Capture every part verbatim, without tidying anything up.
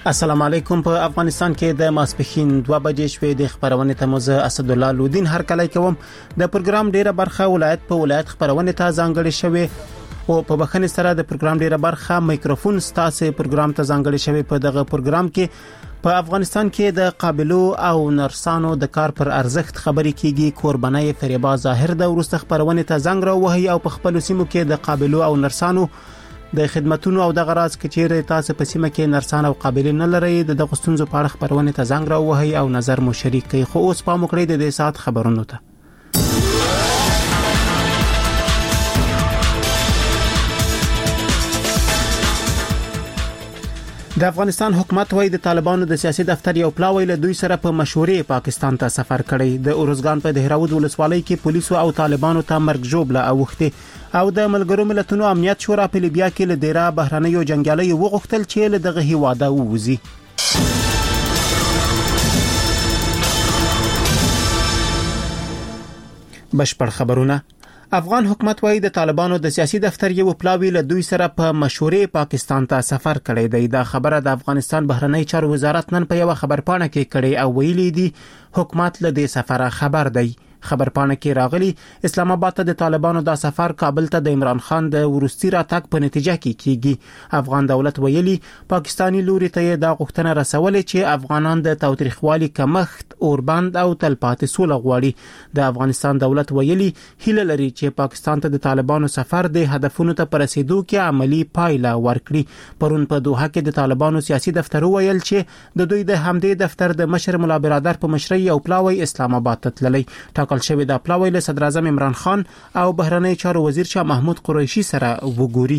السلام علیکم. په افغانستان کې د ماسپخین دوه بجې شوې د خبرونه ته مزه اسد الله لودین هر کله کوم د پروګرام ډیره برخه ولایت په ولایت خبرونه ته ځانګړې شوې او په بخښنې سره د پروګرام ډیره برخه میکروفون ستاسو پروګرام ته ځانګړې شوې. په دغه پروګرام کې په افغانستان کې د قابلو او نرسانو د کار پر ارزښت خبرې کیږي. قربانای فریبا ظاهر د ورسته خبرونه ته زنګ راوهي او په خپل سیمو کې د قابلو او نرسانو د خدماتونو او د غراض کچېره تاسو په سیمه کې نرسان او قابلیت نه لري د غستونزو په اړه خبرونه ته زنګ راوهي او نظر مو شریک کوي. خو اوس په مکړې د دې سات خبرونو ته د افغانستان حکومت وايي د طالبانو د سیاسي دفتر یو پلاوی له دوی سره په مشورې پاکستان ته سفر کړی. د اورزګان په دهراود ولسوالۍ کې پولیسو او طالبانو ته مرګ جوړه اوخته او د ملګرو ملتونو امنیت شورا په لیبیا کې له ډیره بهرنیو جنگیالي وغوښتل چې له دغه هیواده ووزي. بشپړ خبرونه. افغان حکومت وايي د طالبانو د سیاسي دفتر یو پلاوی له دوی سره په مشورې پاکستان ته سفر کړی دی. دا خبره د افغانستان بهرنی چارو وزارت نن په یو خبرپاڼه کې کړي او ویلي دي حکومت له دې سفره خبر دی. خبرپاڼه کې راغلي اسلام آباد ته د طالبانو د سفر کابل ته د عمران خان د ورستي راتګ په نتیجه کې کیږي. افغان دولت ویلي پاکستانی لوري ته د غوښتنه رسولې چې افغانان د تاوتریخوالي کمښت اوربند او تلپاتې سوله غواړي. د افغانستان دولت ویلي هیله لري چې پاکستان ته د طالبانو سفر د هدفونو ته پرسیدو کې عملی پایله ورکړي. پرون په دوحه کې د طالبانو سیاسي دفتر ویل چې د دوی د همدې دفتر د مشر مولا برادر په مشرۍ او پلاوی اسلام آباد ته تللی. ټاکل شوی د پلاوی له صدر اعظم عمران خان او بهرنی چارو وزیر شاه محمود قریشي سره وګوري.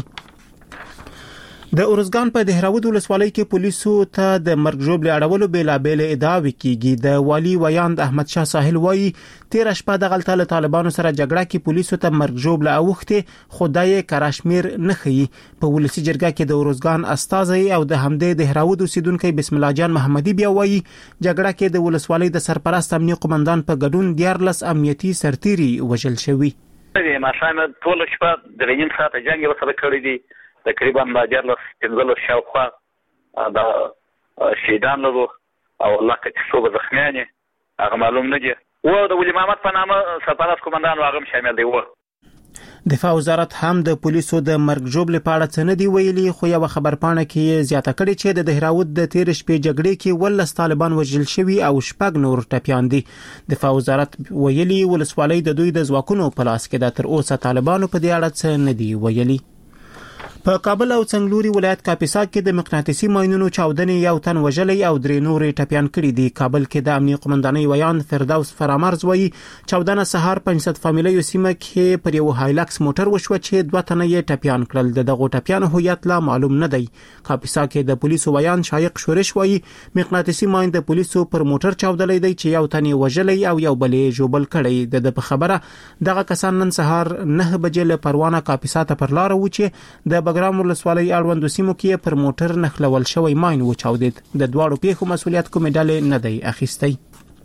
د اورزګان په دهراود ولسوالۍ کې پولیسو ته د مرګ جوړ اړولو بیلابېل ادعاوې کیږي. د والی ویاند احمد شاه ساحل وایي تیر شپه د غلطه طالبانو سره جګړه کې پولیسو ته مرګ جوړ اوخته خدای کراشمیر نه خي. په ولسی جرګه کې د اورزګان استاذي او د همدې دهراود اوسیدونکو بسم الله جان محمدي بیا وایي جګړه کې د ولسوالۍ د سرپرست امنیتي قومندان په ګډون دیارلس امنیتي سرتيري وژل شوی. ما شامل ټول شپه د غین ساعت جنگ وسره کړی دي تقریبا ماجرلس پنځلس شاوخوا دا شهیدان له او الله کې څو زخمیان هغه معلوم نه دي او د ولی محمد په نامه سرپرست قومندان هغه شامل دی. و دفاع وزارت هم د پولیسو د مرګ جوړ لپاره څه نه دی ویلي. خو یو خبرپاڼه کې زیاته کړي چې د دهراود د تیر شپې جګړې کې ولس طالبان وژل شوی او شپږ نور ټپيان دي. دفاع وزارت ویلي ولسوالۍ د دوی د ځواکونو په لاس کې د تر اوسه طالبانو په دې اړه څه نه دی ویلي. په کابل او څنګلوري ولایت کاپیسا کې د مقناطیسي ماینونو چاودنې یو تن وژلې او درې نورې ټپيان کړي دي. کابل کې د امنیتي قومندانۍ ویان فردوس فرامرز وایي چاودنه سهار پنځه فامیلي سیمه کې پر یو هایلکس موټر وشو چې دوه تنه یې ټپيان کړل. د دغه ټپيانو هویت لا معلوم نه دی. کاپیسا کې د پولیسو ویان شایق شورش وایي مقناطیسي ماین د پولیسو پر موټر چاودلې دی چې یو تن یې وژلې او یو بل یې جوبل کړی. د په خبره دغه کسان نن سهار نه بجې له پروانه کاپیسا ته پر لار و چې د بګرام ولسوالۍ اړوند سیمو کې پر موټر نخلول شوی ماین وچاودید. د دواړو پیښو مسولیت کومې ډلې نه دی اخیستی.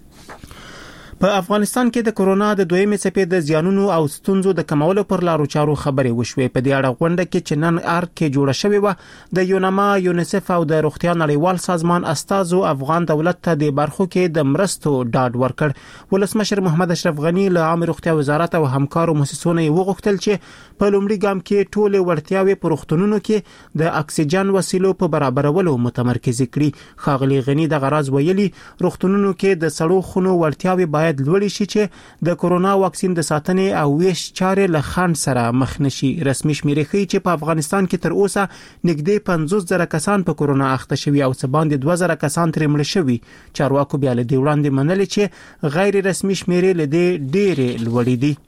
په افغانستان کې د کورونا د دویمې څپې د زیانونو او ستونزو د کمولو پر لارو چارو خبرې وشوې. په دې اړه غونډه کې چې نن ارګ کې جوړه شوې و د یونما یونیسف او د روغتیا نړیوال سازمان استازو افغان دولت ته د برخو کې د مرستو ډاډ ورکړ. ولسمشر محمد اشرف غنی له عام روغتیا وزارت او همکارو مؤسسونو وغوښتل چې په لومړي ګام کې ټول وړتیاوې په روغتونونو کې د اکسیجن وسیلو په برابرولو متمرکز کړي. خاغلی غنی د غراض ویلي روغتونونو کې د سړو خونو وړتیاوې باید لوړی شي چې د کورونا واکسین د ساتنې او ویش چارې له خنډ سره مخ نشي. رسمي شمیرې ښیي چې په افغانستان کې تر اوسه نږدې پنځوس زره کسان په کورونا اخته شوي او څه باندې دوه زره کسان ترې مړه شوي. چارواکو بیا له دې وړاندې منلي چې غیر رسمي شمیرې له دې ډېرې لوړې دي.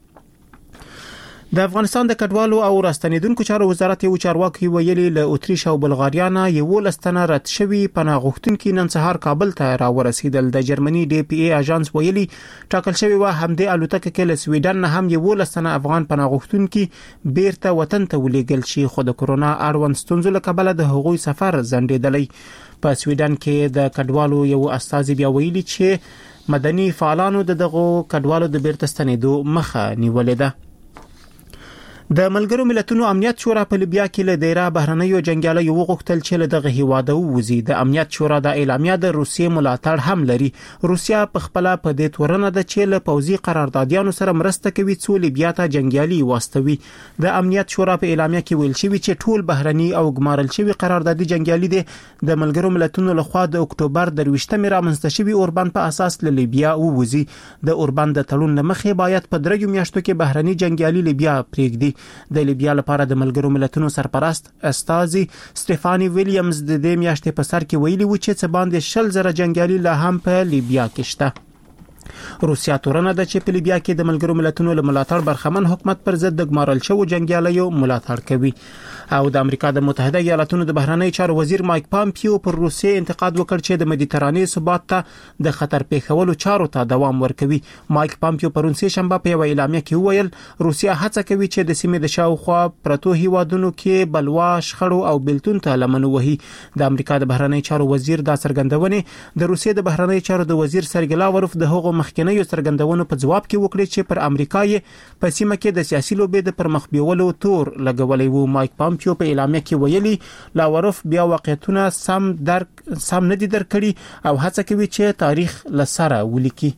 د افغانستان د کډوالو او راستنیدونکو چارو وزارت یو چارواکي ویلي له اتریش او بلغاریا نه یو لستنه رد شوی پناه غوښتونکي نن سهار کابل ته راورسیدل. د جرمني ډي پی ای اژانس ویلي ټاکل شوی و همدې الوتکه کې له سویډن نه هم یو لستنه افغان پناه غوښتونکي بیرته وطن ته ولېږل شي. خو د کورونا اړوند ستونزو له کبله د هغوی سفر ځنډېدلی. په سویډن کې د کډوالو یو استازي بیا ویلي چې مدني فعالانو د دغو کډوالو د بیرته ستنېدو مخه نیولې ده. د ملګرو ملتونو امنیت شورا په لیبیا کې له ډیره بهرنیو جنگیالیو وغوښتل چې له دغه هیواده ووځي. د امنیت شورا د اعلامیه د روسیې ملاتړ هم لري. روسیا په خپل په دې تورنه ده چې له پوځي قراردادیانو سره مرسته کوي څو لیبیا ته جنگیالي واستوي. د امنیت شورا په اعلامیه کې ویل شوی چې ټول بهرني او ګمارل شوی قراردادي جنگیالي دي د ملګرو ملتونو لخوا د اکتوبر د دویشتمې رامنځته شوی اوربان په اساس له لیبیا ووځي. د اوربان د تړون لمخې باید په درې میاشتو کې بهرني جنگیالي لیبیا پرېږدي. د لیبیا لپاره د ملګرو ملتونو سرپرست استازي سټيفاني ویلیامز د دې میاشتې په سر کې ویلي و چې څه باندې شل زره جنگیالي لا هم په لیبیا کې شته. روسیا تورنه ده چې په لیبیا کې د ملګرو ملتونو له ملاتړ برخمن حکومت پر ضد د ګمارل شوو جنگیالیو ملاتړ کوي. او د امریکا د متحده ایالاتونو د بهرنی چارو وزیر مایک پامپیو پر روسیې انتقاد وکړ چې د مدیترانې ثبات ته د خطر پیښولو چارو ته دوام ورکوي. مایک پامپیو پرون سه شنبه په یو اعلامیه کې وویل روسیا هڅه کوي چې د سیمې د شاوخوا پرتو هیوادونو کې بلوا شخړو او بلتون ته لمن وهي. د امریکا د بهرنی چارو وزیر دا څرګندونه د روسیې د بهرنی چارو د وزیر سرګی لاوروف د هغو مخکنیو څرګندونو په جواب کې وکړي چې پر امریکا یې په سیمه کې د سیاسي لوبې د پرمخ بیولو تور لګولې وو. مایک پامپیو په اعلامیه کې ویلي لاوروف بیا واقعیتونه سم درک سم نه دي درکړي او هڅه کوي چې تاریخ لسره ولیکي.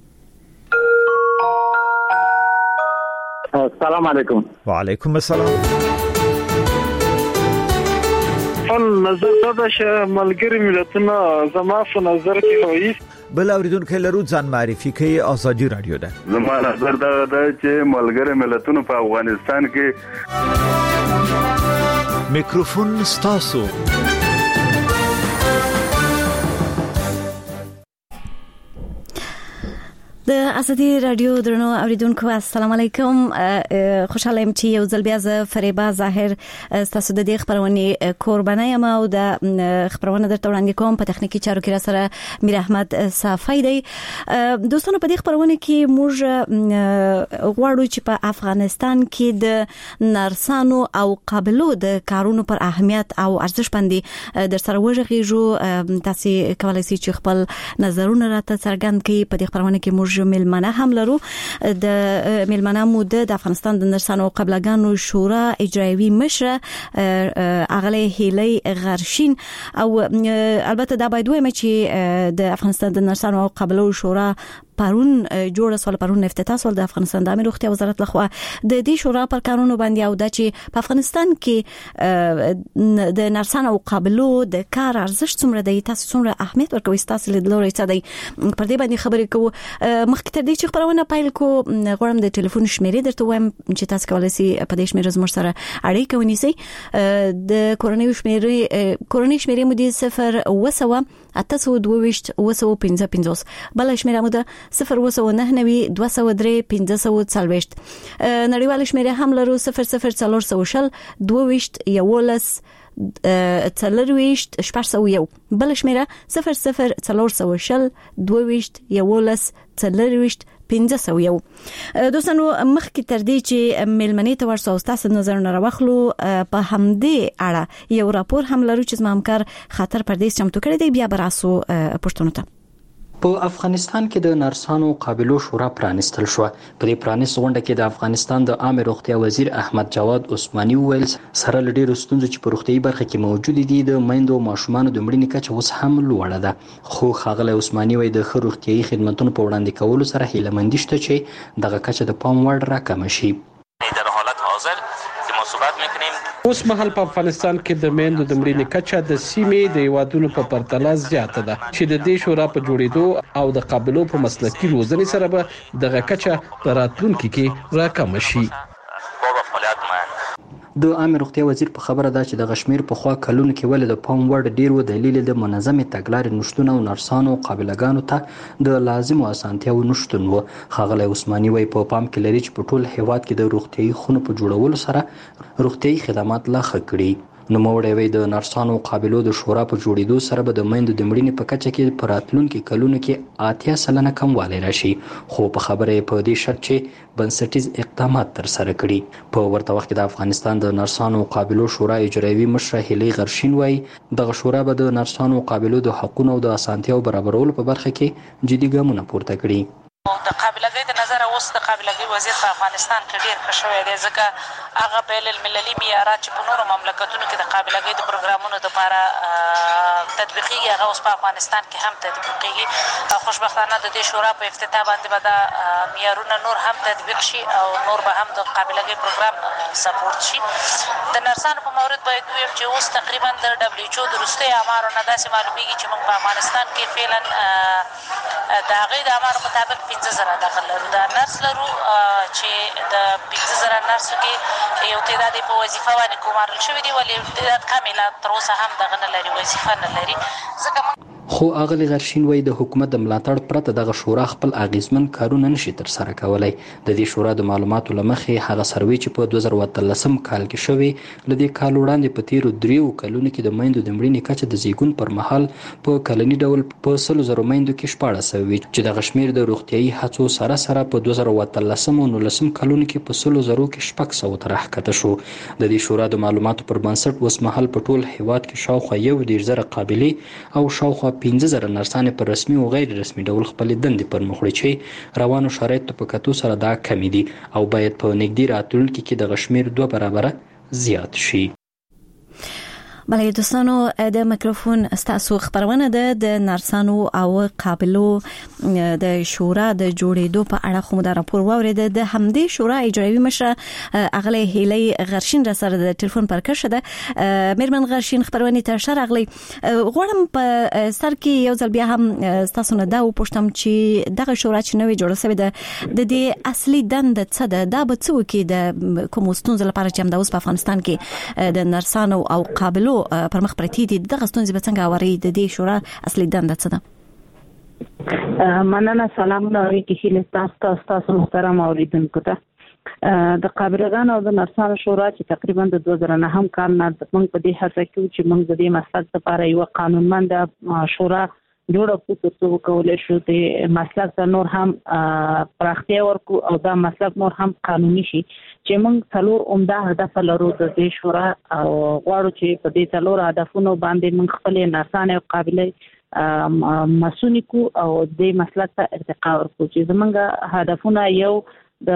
السلام علیکم. وعلیکم السلام. فل نظر دا چې ملګری ملتونه زما په نظر کې وایي بل اوریدونکو لرو ځان معرفي کوي ازادي رادیو ده. زما نظر دا ده چې ملګری ملتونه په افغانستان کې میکروفون ستاسو. د ازادي رادیو درنو اوریدونکو السلام علیکم. خوشاله یم چې یو ځل بیا ز فریبا ظاهر تاسو د دې خبرونه قرباني یم او د خبرونه درته وړاندې کوم. په تخنیکی چارو کې را سره میر احمد صافی دی. دوستانو په دې خبرونه کې موږ غواړو چې په افغانستان کې د نرسانو او قابلو د کارونو پر اهمیت او ارزښت باندې در سره وژغېږو. تاسو کولای شئ چې خپل نظرونه راته څرګند کړئ. په دې خبرونه کې موږ ملمنه هم لرو. د ملمنه مو د افغانستان د نرسانو او قبلګانو شورا اجرایوي مشر اغلی هیلی غرشین او البته دا باید وایم چې د افغانستان د نرسانو او قبلو شورا پرون جوړه سول پرون افتتاح سول د افغانستان د امیر روغتیا وزارت لخوا د دې شورا پر کارونو باندې او د چې په افغانستان کې د نرسانو او قبلو د کار ارزښت څومره دی، تاسو څومره اهمیت ورکوي، تاسو لیدلوري څه دی، پر دې باندې خبرې کوو. مخکې تر دې چې خبرونه پیل کو غواړم د ټلیفون شمیرې درته وایم چې تاسو کولای شئ په دې شمیره زموږ سره اړیکه ونیسئ. د کورونی شمیرې کورونی شمیرې مو دي صفر وسوه اته دوه وسوه پنځه پنځوس، بل شمیره مو ده صفر وسوه نه نوي دوه سوه درې پنځه سوه څلوېښت. نړیوال شمیره هم لرو صفر صفر څلور سوه شل دوه ویشت یولس څلورویشت شپږ سوه یو، بل شمیره صفر صفر څلور سوه شل دوه ویشت یولس څلورویشت پنځه سوه یو. دوستانو مخکې تر دې چې ملمنې ته ورسو تاسو نظرونه راوخلو په همدې اړه یو راپور هم لرو چې زموږ همکار خاطر پردیس چمتو کړی دی. بیا براسو پښتون ته په افغانستان کې د نرسانو قابلو شورا پرانستل شو. په دې پرانست غونډه کې د افغانستان د عامه روغتیا وزیر احمد جواد عثماني وویل سره لډیر ستونزې چې په روغتیايي برخه کې موجود دي د میندو او ماشومانو د مړینې کچه اوس هم لوړه ده. خو ښاغلی عثماني وایي د ښه روغتیايي خدماتونو په وړاندې کولو سره هیلهمندي شته چې دغه کچه د پام وړ راکمه شي. در حالت حاضر که ما صحبت میکنیم اوس مهال په افغانستان کې د میندو د مړینې کچه د سیمې د هیوادونو په پرتله زیاته ده چې د دې شورا په جوړېدو او د قابلو په مسلکي روزنې سره به دغه کچه په راتلونکي کې راکمه شي. د عامه روغتیا وزیر په خبره ده چې د غشمیر په خوا کلونو کې ولې د پام وړ ډیر و دلیل د منظمې تګلارې نشټون او نرسانو قابلګانو ته د لازم اسانتیاو نشټون و. ښاغلی عثماني وایي په پام کې لري چې په ټول هیواد کې د روغتیايي خونو په جوړولو سره روغتیايي خدمات لا ښه کړي. نوموړی وایي د نرسانو قابلو د شورا په جوړېدو سره به د میندو د مړینې په کچه کې په راتلونکي کلونو کې اتیا سلنه کموالی راشي، خو په خبره یې په دې شرط چې بنسټیز اقدامات ترسره کړي. په ورته وخت کې د افغانستان د نرسانو قابلو شورا اجرایوي مشره هیلی غرشین وایي دغه شورا به د نرسانو قابلو د حقونو او د اسانتیاو برابرولو په برخه کې جدي ګامونه پورته کړي. د قابلګۍ د نظر اوس د قابلګۍ وضعیت په افغانستان کې ډېر ښه شوی دی، ځکه هغه بین المللي معیارات چې په نورو مملکتونو کې د قابلګۍ د پروګرامونو دپاره تطبیقېږي هغه اوس په افغانستان کې هم تطبیقېږي. خوشبختانه د دې شورا په افتتاح باندې به دا معیارونه نور هم تطبیق شي او نور به هم د قابلګۍ پروګرام سپورټ شي. د نرسانو په مورد باید ووایم چې اوس تقریبا د ډبلیو ایچ او د وروستیو اعمارو نه داسې معلومیږي چې موږ په افغانستان کې فعلا د هغې د اعمارو مطابق پنځه زره دغه لرو دا نرس لرو چې د پنځه زره نرسو کې یو تعداد یې په وظیفه باندې ګمارل شوي دي ولې یو تعداد کم یې لا تر اوسه هم دغه نه لري وظیفه نه لري. ځکه خو اغلی غرشین وای د حکومت د ملاتړ پرته دغه شورا خپل اغیزمن کارونه نشي تر سره کولای. د دې شورا د معلوماتو لمخې هغه سروې چې په دوه زره اتلسم کال کې شوی لدې کال وړاندې په تیرو دریو کلونو کې د میندو د مړینې کچه د زیږون پر مهال په کلنی ډول په سلو زرو میندو کې شپاړس سوي چې د غشمیر د روغتيایي هڅو سره سره په دوه زره اتلسم او نولسم کلونو کې په سلو زرو کې شپږ سوه تر راښکته شو. د دې شورا د معلوماتو پر بنسټ اوس مهال په ټول هیواد کې شاوخوا یو دېرش زره قابلې او شاوخوا پنځه زره نرسان پر رسمي او غیر رسمي ډول خپل دندې پر مخ وړي چې روانو شرایطو په کتو سره دا کمی دي او باید په نږدې راتلونکي کې د غشمیر دوه برابره زیات شي. بله دوستانو د میکروفون ستاسو خبرونه ده د نرسانو او قابلو د شورا د جوړېدو په اړه خو دا راپور واورید. د همدې شورا اجرایي مشره اغلی هیلی غرشین را سره د ټلیفون پر کښه ده. میرمن غرشین خبرونه ته شر اغلی غواړم په سر کې یو ځل بیا هم تاسو نه دا وپوښتم چې دغه شورا چې نوې جوړه شوې ده د دې اصلي دنده څه ده؟ دا به څه وکړي د کوم ستونزو لپاره چې هم د اوس په افغانستان کې د نرسانو او قابلو پر مخ پرتی دي دغه ستونزې به څنګه اوري؟ د دې شورا اصلي دنده څه ده؟ مننه. سلامونه اورېدونکي هیله تاسو تاسو محترم اوریدونکو ته د قابلګانو او د نرسانو شورا چې تقریبا د دوه زره نهم کال نه موږ په دې هڅه کوو چې موږ د دې مسلک لپاره یو قانونمند شورا جوړه کړو ترڅو وکولای شو د مسلک ته نور هم پراختیا ورکړو او دا مسلک نور هم قانوني شي چې موږ څلور عمده هدف لرو د دې شورا او غواړو چې په دې څلور هدفونو باندې موږ خپل نرسان او قابلې مسؤلین کو او د مسلک ته ارتقا ورکړو چې زمونږ هدفونه یو د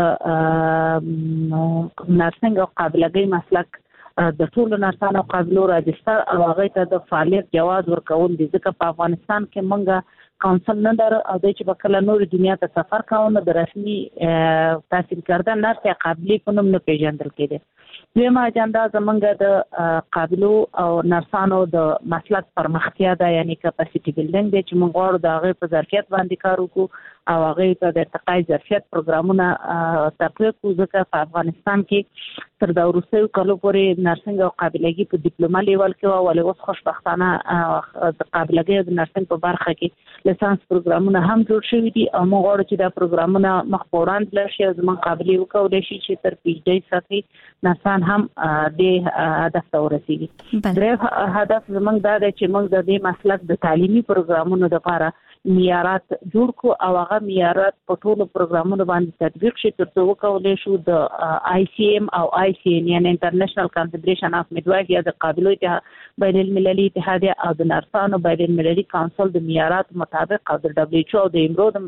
نرسنګ او قابلګۍ مسلک د ټولو نرسانو او قابلو راجستر او هغه ته د فعالیت جواز ورکول دي. ځکه په افغانستان کې موږ کونسل نه در او د چې بکله نور دنیا ته سفر کاوه د رسمي تحصیل کرده نرس یا قابلې په نوم نه پیژندل کېده. دویمه اجنډا زمونږ د قابلو او نرسانو د مسلک پرمختیا ده، یعنی کپاسټي بیلډینګ دی چې موږ غواړو د هغې په ظرفیت باندې کار وکړو او هغې ته د ارتقای ظرفیت پروګرامونه تقویه کړو. ځکه په افغانستان کې تر دا وروستیو کلو پورې نرسنګ او قابلګي په ډیپلوما لیول کې وه، ولې اوس خوشبختانه د قابلګۍ او د نرسنګ په برخه کې لیسانس پروګرامونه هم جوړ شوي دي او موږ غواړو چې دا پروګرامونه مخ په وړاندې لاړ شي او زموږ قابلې وکولی شي چې تر پي ایچ ډي سطحې نرسان هم دې هدف ته ورسېږي. دریم هدف زموږ دا دی چې موږ د دې مسلک د تعلیمي پروګرامونو لپاره معیارات جوړ کړو او هغه معیارات په ټولو پروګرامونو باندې تطبیق شي ترڅو وکولی شو د آی سی ایم او آی سی این یعنی انټرنیشنل کنفدریشن اف میډوایف یا د قابلو اتحاد بین المللي اتحادیه او د نرسانو بین المللي کونسل د معیارات مطابق او د دبلیو ایچ او د ایمرو د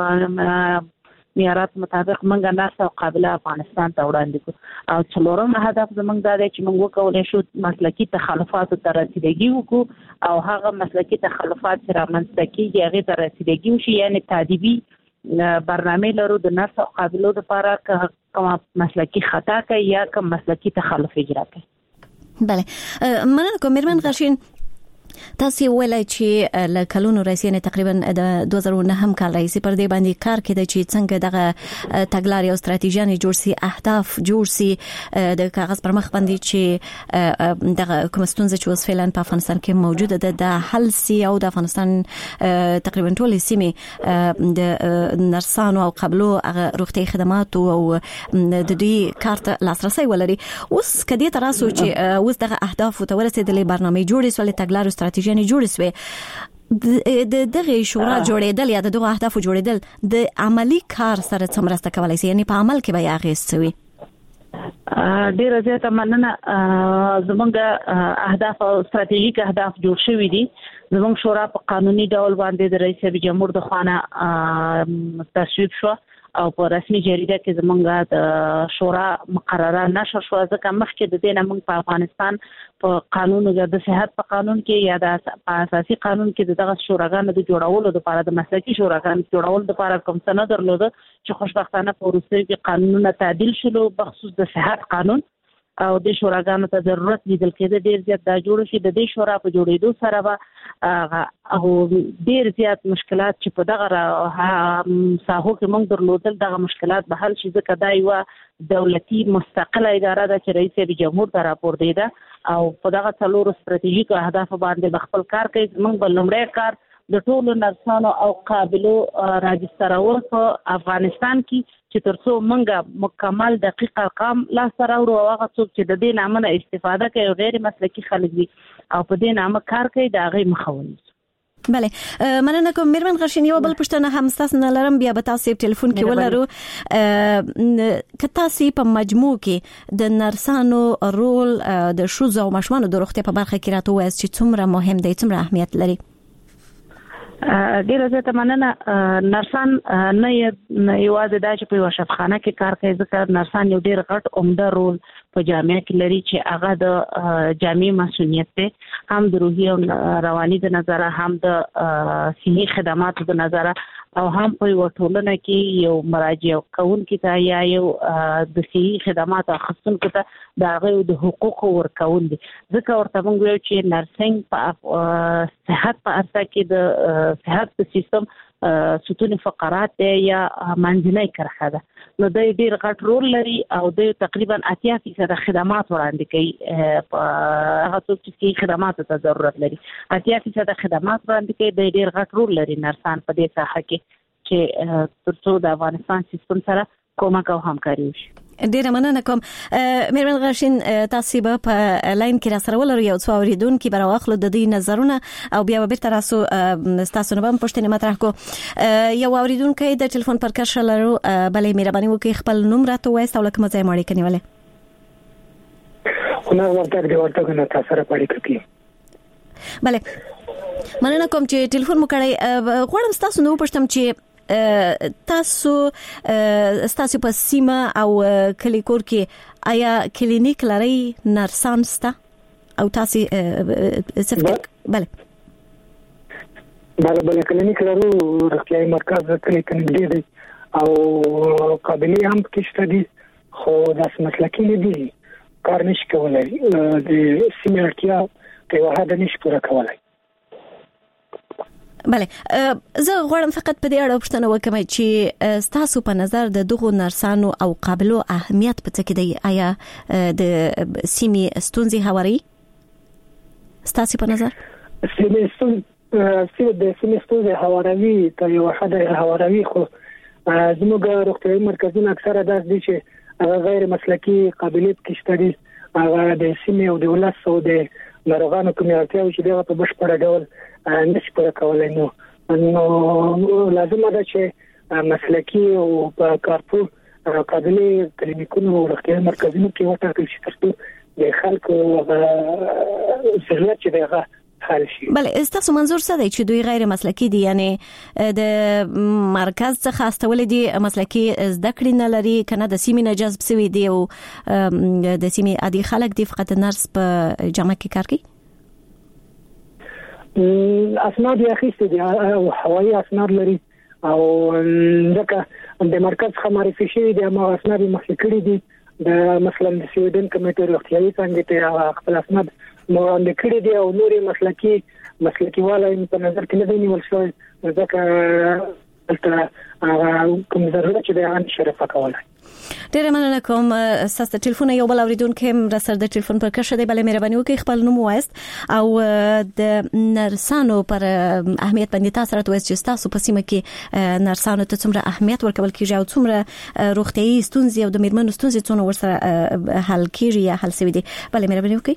معیارات مطابق موږ نرس او قابله افغانستان ته وړاندې کړو. او څلورم هدف زموږ دا دی چې موږ وکولی شو مسلکي تخلفاتو ته رسیدګي وکړو او هغه مسلکي تخلفات چې رامنځته کېږي هغې ته رسیدګي وشي، یعنې تادیبي برنامې لرو د نرس او قابلو لپاره که کوم مسلکي خطا کوي یا کوم مسلکي تخلف اجرا کوي. بله مننه کوم میرمن غرشین. تاسو ویلای چې ل کلونو رئیسین تقریبا د دوه زره نهم کال رئیس پر دې باندې کار کړي چې څنګه دغه تګلارې او ستراتیژیانې جوړ سي، اهداف جوړ سي د کاغذ پر مخ باندې چې دغه کوم ستونزې چې اوس فعلا په افغانستان کې موجوده ده د حل سي او د افغانستان تقریبا ټول سیمې د نرسانو او قبلو روغتي خدمات او د دې کارت لاسرسي ولري. اوس کدي تراسو چې اوس دغه اهداف او تورسېدلې برنامه جوړې سولې تګلارې استراتیژیانې جوړې سوې د دغه شورا جوړېدل یا د دغه اهداف جوړېدل د عملی کار سره څه مرسته کولای شي، یعنی په عمل کې به یې اغېز وي؟ ډیره زیاته مننه. زموږ اهداف او استراتیژیک اهداف جوړ شوي دي. زموږ شورا په قانوني ډول باندې د رئیس جمهور د خوا نه تصویب شوه او په رسمي جریده کې زمونږ د شورا مقرره نشر شو ځکه مخکې د دې نه موږ په افغانستان په قانون د صحت په قانون کې یا د اساسي قانون کې دغه شوراګانو د جوړولو لپاره د مسلکي شوراګانو جوړولو لپاره کوم څه نه درلوده چې خوشبختانه په وروستیو کې قانونونه تعدیل شول بخصوص د صحت قانون او د شوراګانو ته ضرورت لیدل کېده ډیر زیات دا جوړ شي د دې شورا په جوړېدو سره به او ډیر زیات مشکلات چې په دغه ساحو کې موږ درلودل دغه مشکلات به حل شي ځکه دا یو دولتي مستقله اداره ده چې رئیس جمهور ته راپور دی او په دغه څلورو ستراتیژیکو اهداف باندې خپل کار کوي موږ بل لومړی کار د ټولو نرسانو او قابلو راجسترول په افغانستان کې چې ترڅو موږ مکمل دقیق ارقام لا سره ورو هغه څوک چې د دې نامه استفاده کوي غیر مسلکي خلک دي او په دې نامه کار کوي دا غي مخاوني بله مننه کوم میرمن غرشین یو بل پښتنه هم تاسو نه لرم بیا به تاسو په ټلیفون کې ولرو که تاسو په مجموع کې د نرسانو رول د شوزو او ماشومانو د روغتیا په برخه کې راته وایي چې څومره مهم دی څومره اهمیت لري ډیره زیاته مننه نرسان نه یوازې دا چې په یو شفاخانه کې کار کوي ځکه نرسان یو ډیر غټ عمده رول په جامعه کې لري چې هغه د جامعي مسؤلیت دی هم د روحي او رواني د نظره هم د صحي خدماتو د نظره او هم په یو ټولنه کې یو مراجع کوونکي ته یا یو د صحي خدماتو اخیستونکو ته د هغه د حقوقو ورکول دي ځکه ورته موږ وایو چې نرسنګ په صحت په اړه کې د صحت په سیستم ستون فقرات یا منځنۍ کرښه ده نو د ډیر غټ رول لري او د تقریبا اتیا فیصد خدمات وړاندې کوي هغه څوک چې خدماتو ته ضرورت لري اتیا فیصد خدمات وړاندې کوي د ډیر غټ رول لري نرسان په دې ساحه کې چې ترڅو د افغانستان سیستم سره کومک او همکاري وشي ډیره مننه کوم میرمن غرشین تاسو به په لاین کې را سره ولرو یو څو اوریدونکو به راوخلو د دې نظرونه او بیا به تر تاسو تاسو نه هم پښتنه مطرح کو یو اوریدونکو د ټلیفون پر کښه لرو بلې مهرباني وکړئ خپل نوم راته وایي او لکه مزه مړی کنيواله خو نه ورته د ورته نه تاسو سره پړی کوي بله مننه کوم چې ټلیفون مو کړی غواړم تاسو نو پښتم چې تاسو تاسو په سیمه او کلیکور کې آیا کلینیک لري نرسان ستا او تاسو سفک بله بله بله کلینیک لرو روغتیايي مرکز کلینیک دی او قابلیت هم پکې دي خو داس مسلکي نه دي کار نشي کولای د سیمه اړتیا په واحد نشي پوره کولای بله زه غواړم فقط په دې اړه پوښتنه وکم چې تاسو په نظر د دغو نرسانو او قابلو اهمیت په څه کې دی آیا د سیمې ستونزې هواري تاسو په نظر سیمې ستونزې د سیمې ستونزې هواروي ته یو حد هواروي خو زموږ روغتیايي مرکزونه اکثره داس دي چې غیر مسلکي قابلیت کې شته دي هغه د سیمې او د ولس او د ناروغانو کومېرتیا چې دغه په بشپړ ډول نشي پوره کولای نو نو لازم ده چې مسلکي او په کارپور قابلیت کلینیکونو او روغتیايي مرکزونو کې وټاکل شي ترڅو د خلکو ضرورت چې دغه حل شي بله تاسو منظور څه دی چې دوی غیر مسلکي دي یعنی د مرکز څخه استول دي مسلکي زده کړې نه لري کنه د سیمې نه جذب شوی دی او د سیمې عادي خلک دي فقط نرس په جامعه کې کار کوي اسناد یې اخیستي دي او هوایي اسناد لري او ځکه د مرکز څخه معرفي شوی دي ما اسناد مخکې کړی دي د مثلا د سویډن کمیټې روغتیايي څنګه ته خپل اسناد وړاندې کړی دي او نوري مسلکي مسلکي والای په نظر کې نه دی نیول شوی ځکه تر کوم ضرورت چې د ان شرفه کولای ډیره مننه کوم تاسو ټلیفون یو بل اوریدونکو هم را سره د ټلیفون پر کښه دی بلې مهرباني وکړئ خپل نوم وایست او د نرسانو پر اهمیت باندې تاسو راته وایي چې تاسو په سیمه کې نرسانو ته څومره اهمیت ورکول کیږي او څومره روغتيایي ستونزې او د میرمنو ستونزې څونه ورسره حل کیږي یا حل شوي دي بلې مهرباني وکړئ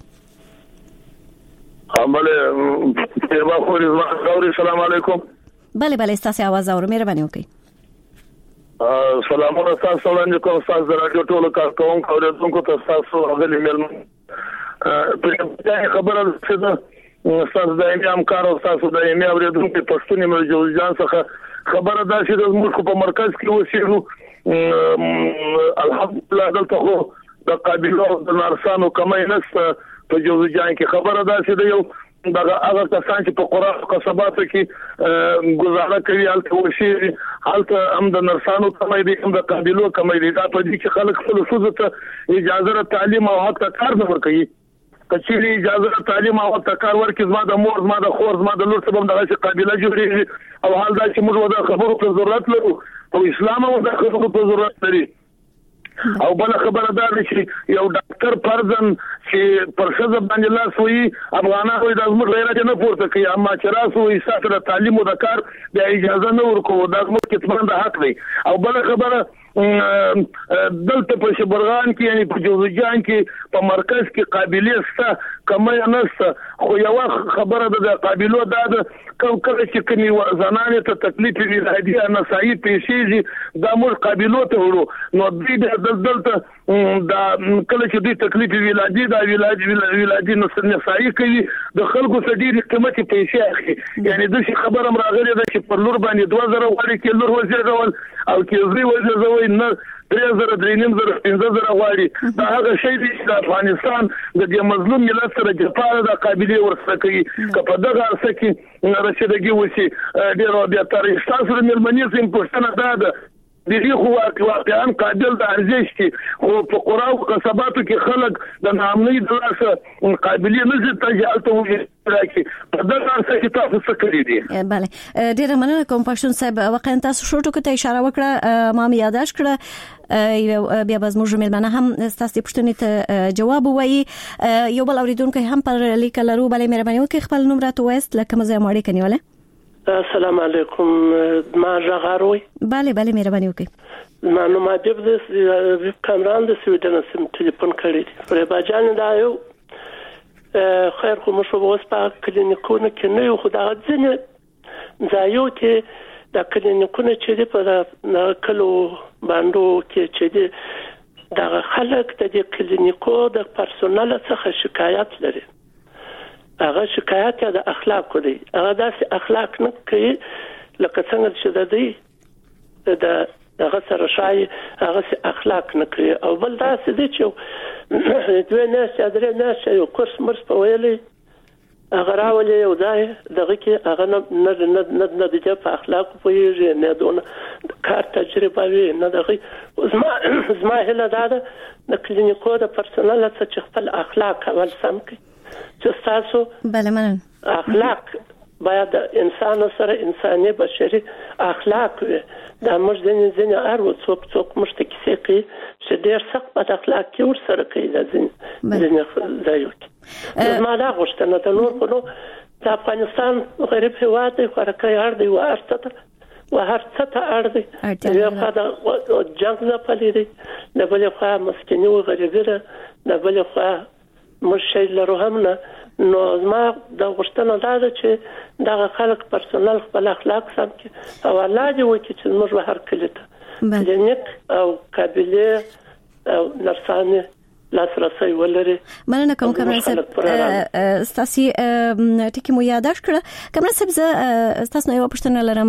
بله پیروا خوري السلام علیکم بله بله تاسو आवाज اورئ مهرباني وکړئ سلامونه تاسو وړاندې کوم تاسو د رادیو ټولو کارکونکو او اوریدونکو ته تاسو غلي مل په خبره څه ده تاسو د امام کار او تاسو د امام اوریدونکو پښتوني مل جوړجان څخه خبره ده چې د موږ په مرکز کې اوسېږو الحمدلله دلته خو د قابلیت او د نرسانو کمای نشته په جوزجان کې. خبره ده چې د یو دغه هغه کسان چې په قرآن قصباتو کې گزاره کوي هلته وشي هلته هم د نرسانو کمای دي هم د قابلیت کمای دي. دا په دې کې خلک خپل ښځو ته اجازه تعلیم او حق کار نه ورکوي. کچېرې اجازه تعلیم او حق کار ورکړي زما د مور زما د خور زما د لور څخه هم دغه قابلیت جوړېږي. او حال دا چې موږ د خبرو په ضرورت لرو او اسلام هم د خبرو په ضرورت لري. او بل خبره ده چې یو ډاکټر فرضاً چې پر ښځه باندې لاس وي افغانان وي د زموږ غیرت نه پورته کوي اما چې راس وي ساتره تعلیم او د کار د اجازه نه ورکوي دا زموږ کتمان د حق دی. او بل خبره دلته په شبرغان کې یعنی په جوزجان کې په مرکز کې قابلیت شته کمای نشته. خو یو خبره ده د قابلیت ده کوم کله چې کني زنانه ته تکلیف وي راځي نسایي پیسې دا موږ قابلیت ورو نو دې دلته دا کله چې دې تکلیف وی ولادي دا ولادي ولادي نسایي کوي د خلکو څخه ډېر قیمتي پیسې اخلي. یعنی د شي خبره راغلي ده چې پر لور باندې دوه زره وړي کې لور وزیر ډول او کې زوی وزیر زوی نه درې زره درې نیم زره پنځه زره غواړي. دا هغه شی دی چې د افغانستان د دې مظلوم ملت سره جفا د قابلیت ورسره کوي. که په دغه ارسه کې رسیدګي وشي ډېر بیا تر تاسو د مېرمنې سیم پوښتنه ده د دې خو واقعا قابل د ارزښت کې خو په قرآن او قصباتو کې خلک د نامنۍ د لاسه قابلیت نه ځتاجالته وي راکي په دغه ارسه کې تاسو څه کړی دي. بله ډېر مننه کوم پښتون صاحب واقعا تاسو شروع ته اشاره وکړه ما مې یاداش کړه بیا باز موږ ملمنه هم تاسو پښتنې ته جواب وایي. یو بل اوریدونکو هم پر لیک لرو بلې مهرباني وکړئ خپل نوم راته وایست لکه مزه ماړې کنيوله. السلام علیکم ما جغاروي bale bale مهرباني وکړئ. ما نو ما د دې کامران د سویډن سم ټلیفون کړی پر باجان دا یو خیر خو مشو اوس په کلینیکونو کې نه یو خدای ځنه ځایو کې د کلینیکونو چې په کلو باندې کې چې د دغه خلک د کلینیکو د پرسونل څخه شکایت لري. هغه شکایت د اخلاق کوي هغه داسې اخلاق نه کوي لکه څنګه چې د دې د هغه سره شای هغه اخلاق نه کوي. او بل داسې دي چې دوی نه درې نه یو کورس مرس په ویلې هغه راولي یو ځای دغه کې هغه نه نه نه نه د په اخلاق پوهیږي نه دونه کار تجربه وي نه دغه زما زما هله ده د کلینیکو د پرسونل څخه خپل اخلاق اول سم کوي چې تاسو بله منن اخلاق باید انسان سره انساني بشري اخلاق وي. دا موږ د ځینې ارو څوک څوک مشته کیسې کوي چې ډېر سخت بد اخلاق کې ور سره کوي د ځینې ځایو کې. ما دا غوښتنه د نور په نو د افغانستان غریب هېواد دی خو راکړی اړ دی و ارڅته و هر څه ته اړ دی یو خوا د جنګ نه پلي دی د بلې خوا مسکیني و غریبي ده د بلې خوا موږ شی لرو هم نه. نو زما د غوښتنه دا ده چې دغه خلک پرسونل خپل اخلاق سم کړي او الله دې وکړي چې موږ به هر کلي ته کلینیک او قابلیت او نرسانې لاسرسي ولري. مننه کوم کمران صاحب ستاسو ټکی مو یاداش کړه. کمران صاحب زه تاسو نه یو پښتنه لرم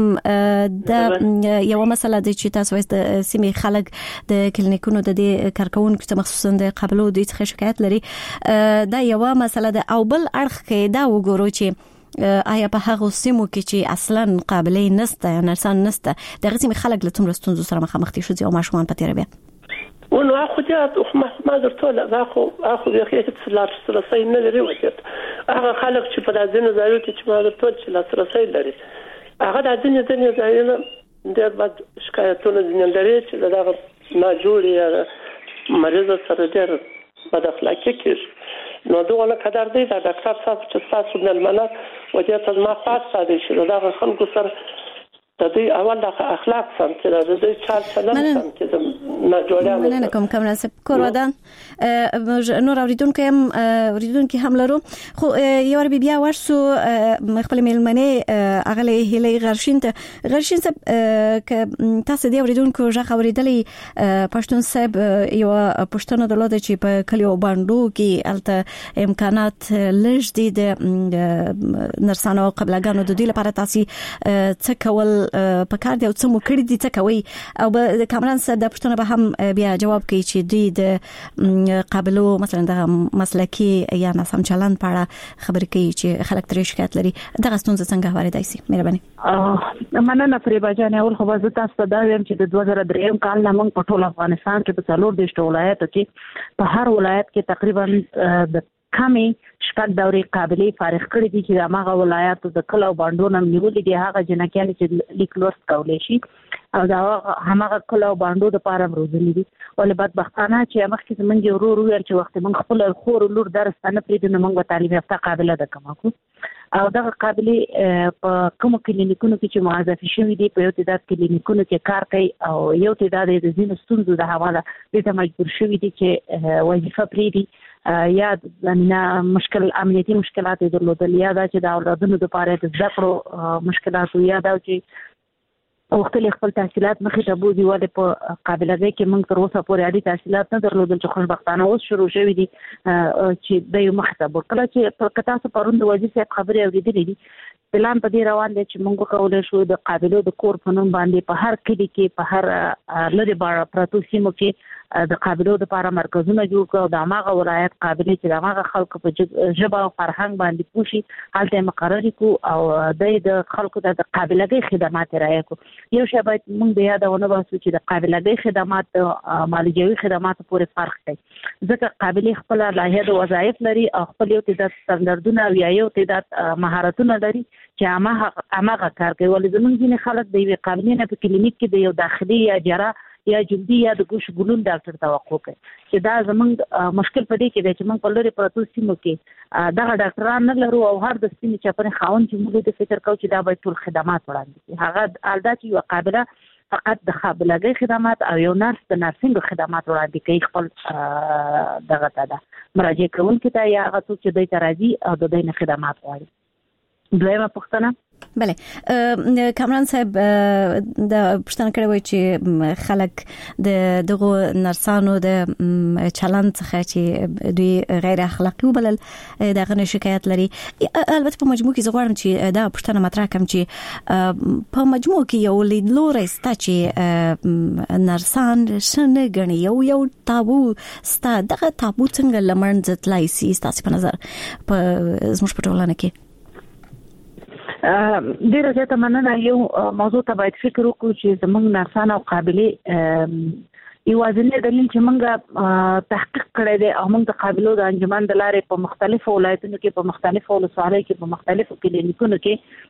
د یو مسله د چې تاسو واست سیمې خلک د کلینیکونو د دې کارکونکو ته مخصوصا د قبلو د څخه شکایت لري دا یو مسله ده. او بل اړخ کې دا وګورو چې آیا په هغه سیمو کې چې اصلا قابلیت نشته نرسان نشته د غسیم خلک له څومره ستونزو سره مخامخ دي شو او ماشومان په تیر بیا ونو اخو جات ما ما درته لا اخو اخو بیا هیڅ لاسرسي نه لري وکړ. هغه خلک چې په دازنه ځایو کې چې ما درته چې لاسرسي لري هغه د دې ځینې ځایونه ډېر بد شکایتونه دي لري چې دا نه جوړي مریض سره ډېر بد اخلاقی کې نو دوه له قدر دی دا ډاکټر صاحب چې تاسو د المنات وجه ته ما خاص ساده شي دا خلکو سره د دې اول د اخلاق سم چې د دې چال چلن سم چې نه جوړه نه کوم کوم نسب کور ودان نور اوریدونکو هم اوریدونکو هم لرو خو یو ور بیا ورسو خپل ملمنه اغله هلي غرشین ته غرشین ته ک تاسو دی اوریدونکو ژغ اوریدلې پښتون صاحب یو پښتون د لوده چې په کلیو باندې کې الته امکانات لږ دي د نرسانو قبلګانو د دې لپاره تاسو څه کول په کار دی او څه مو کړی دي څه کوي او د کامران صاحب د پښتنه به هم بیا جواب کوي چې دوی د قابلو مثلا د مسلکي یا ناسم چلند په اړه خبرې کوي چې خلک ترې شکایت لري دغه ستونزه څنګه هوارېدای شي مهرباني مننه فریبا جان اول خو زه تاسو ته دا وایم چې د دوه زره درې کال نه موږ په ټول افغانستان کې په څلور دیشت ولایتو کې په هر ولایت کې تقریبا د کمی شپږ دورې قابلیت فارغ کړی دي چې هغه ولایتو د کلو باندونو نیولې دي هغه جنکیان چې لیک لوست کولای شي او دا هغه کلو باندو د پاره روزلي دي ولې بدبختانه چې مخکې زمونږ ورور ویل چې وخت موږ خپل خور لور درس نه پریږدو نو موږ تعلیم یافته قابلیت ده کومه او دغه قابلیت په کوم کلینیکونو کې چې موظف شوی دي په یو تعداد کلینیکونو کې کار کوي او یو تعداد د ځینو ستونزو د حواله د مجبور شوی دي چې وظیفه پریږدي یا زمينه مشکل امنیتي مشکلات درلودل یا دا چې د اولادونو لپاره د زده کړو مشکلات یا دا چې وختلې خپل تحصیلات مخې ته بوزي ولې په قابلیت کې موږ تر اوسه پورې اړتیا تحصیلات نه درلودل چې خوشبختانه اوس شروع شوی دي چې د یو مخ ته وکړه چې په کتا سره پروند وظیفه خبرې اوریدلې دي پلان په دې روان دي چې موږ کولای شو د قابلیت د کور په نوم باندې په هر کلی کې په هر لری بار پروتو سیمو کې د قابلیت لپاره مرکزونه جوړ کړو د هغه ولایت قابلیت چې هغه خلکو په ژبه او فرهنګ باندې پوښي هلته مقرري کو او د خلکو د قابلیت خدمات راي کو یو شی باید موږ د یادونه واسو چې د قابلیت خدمات مالیوي خدمات پورې فرق کوي ځکه قابلیت خپل لایحه د وظایف لري او خپل یو تعداد ستاندردونه او یو تعداد مهارتونه لري چې هغه هغه کار کوي ولې زمونږ ځینې خلک د یو قابلیت په کلینیک کې د یو داخلي یا جراح یا جلدی یا د ګوش ګلون ډاکټر توقع کوي چې دا زمونږ مشکل پدې کې دی چې موږ په لوري پروتو سیمو کې دغه ډاکټران نه لرو او هر د سیمې چې په خاون چې موږ د فکر کوو چې دا به ټول خدمات وړاندې کړي هغه الدا چې یو قابله فقط د قابلیت خدمات او یو نرس د نرسینګ خدمات وړاندې کوي خپل دغه ته مراجعه کوونکي ته یا هغه څوک چې دوی ته راځي او د دوی نه خدمات غواړي دویمه پوښتنه بله کامران صاحب د پښتنه کړه وای چې خلک د دغه نرسانو د چلند څخه چې دوی غیر اخلاقی وبلل دغه شکایت لري البته په مجموع کې زغوارم چې دا پښتنه مطرح کوم چې په مجموع کې یو لیدلوري ستا چې نرسان شنه غني یو یو تابو ستا دغه تابو څنګه لمنځه تلای سي تاسو په نظر په زموږ په ټولنه کې ډیره زیاته مننه یو موضوع ته باید فکر وکړو چې زموږ نرسان او قابلیت یوازینی دلیل چې موږ تحقیق کړی دی او موږ د قابلیت د انجمن د لارې په مختلفو ولایتونو کې په مختلفو ولسوالیو کې په مختلفو کلینیکونو کې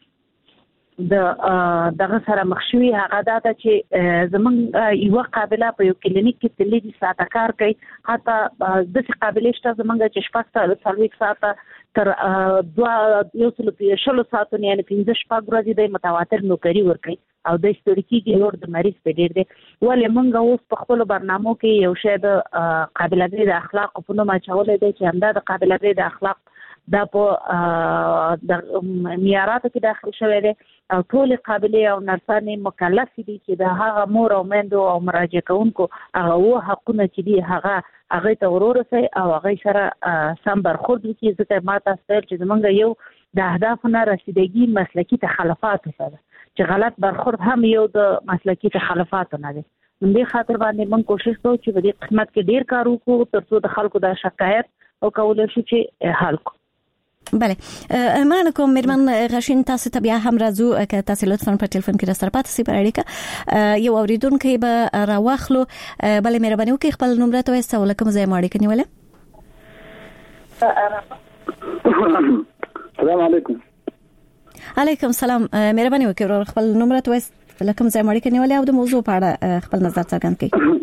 د دغه سره مخشوي هغه دا چې زموږ یو قابلیت په یو کلینیک کې تللی ساعت کار کوي حتی د قابلیت شته زموږ چې شپږ ساعت ساعت تر دوا یو څل په شلو ساعتونو یعنی پنځه شپږ ورځې د متواتر نوکری ورکړي او د ستړي نور د مریض په ډیر دی ولې موږ اوس په خپل برنامه کې یو شی د قابلیت د اخلاق په نوم اچولې دی چې همدا د قابلیت د اخلاق دا په د معیاراتو کې داخل شوی دی او ټول قابلیت او نرسانې مکلف دي چې د هغه مور او میندو او مراجعه کوونکو هغه و حقونه چې دي هغه هغه ته ورورسي او هغه سره سم برخورد وکړي ځکه ما تاسو ته چې موږ یو د اهدافونو رسیدګي مسلکی تخلفات سره چې غلط برخورد هم یو د مسلکی تخلفات نه دي نو دې خاطر باندې موږ کوشش کوو چې په دې خدمت کې ډیر کار وکړو ترڅو د خلکو د شکایت او کولای شي چې حل کړو بله مننه کوم میرمن غشین تاسو ته بیا هم راځو که تاسو لطفا په ټلیفون کې راستر پاتې سي پر اړیکه یو اوریدونکو به راوخلو بلې مهرباني وکړئ خپل نمبر ته وایي سوال کوم ځای ماړی کني ولا السلام علیکم علیکم السلام مهرباني وکړئ خپل نمبر ته وایي لکه ځای ماړی کني ولا او د موضوع په اړه خپل نظر څرګند کړئ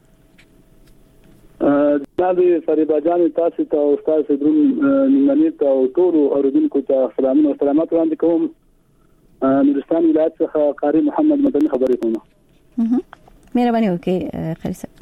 دا د فریبا جان تاسو ته او تاسو درون نیمه ته او ټول اوریدونکو ته سلامونه او سلامات وړاندې کوم نورستان ولایت څخه قاری محمد مدني خبرې کوم مهرباني وکړئ خیر صاحب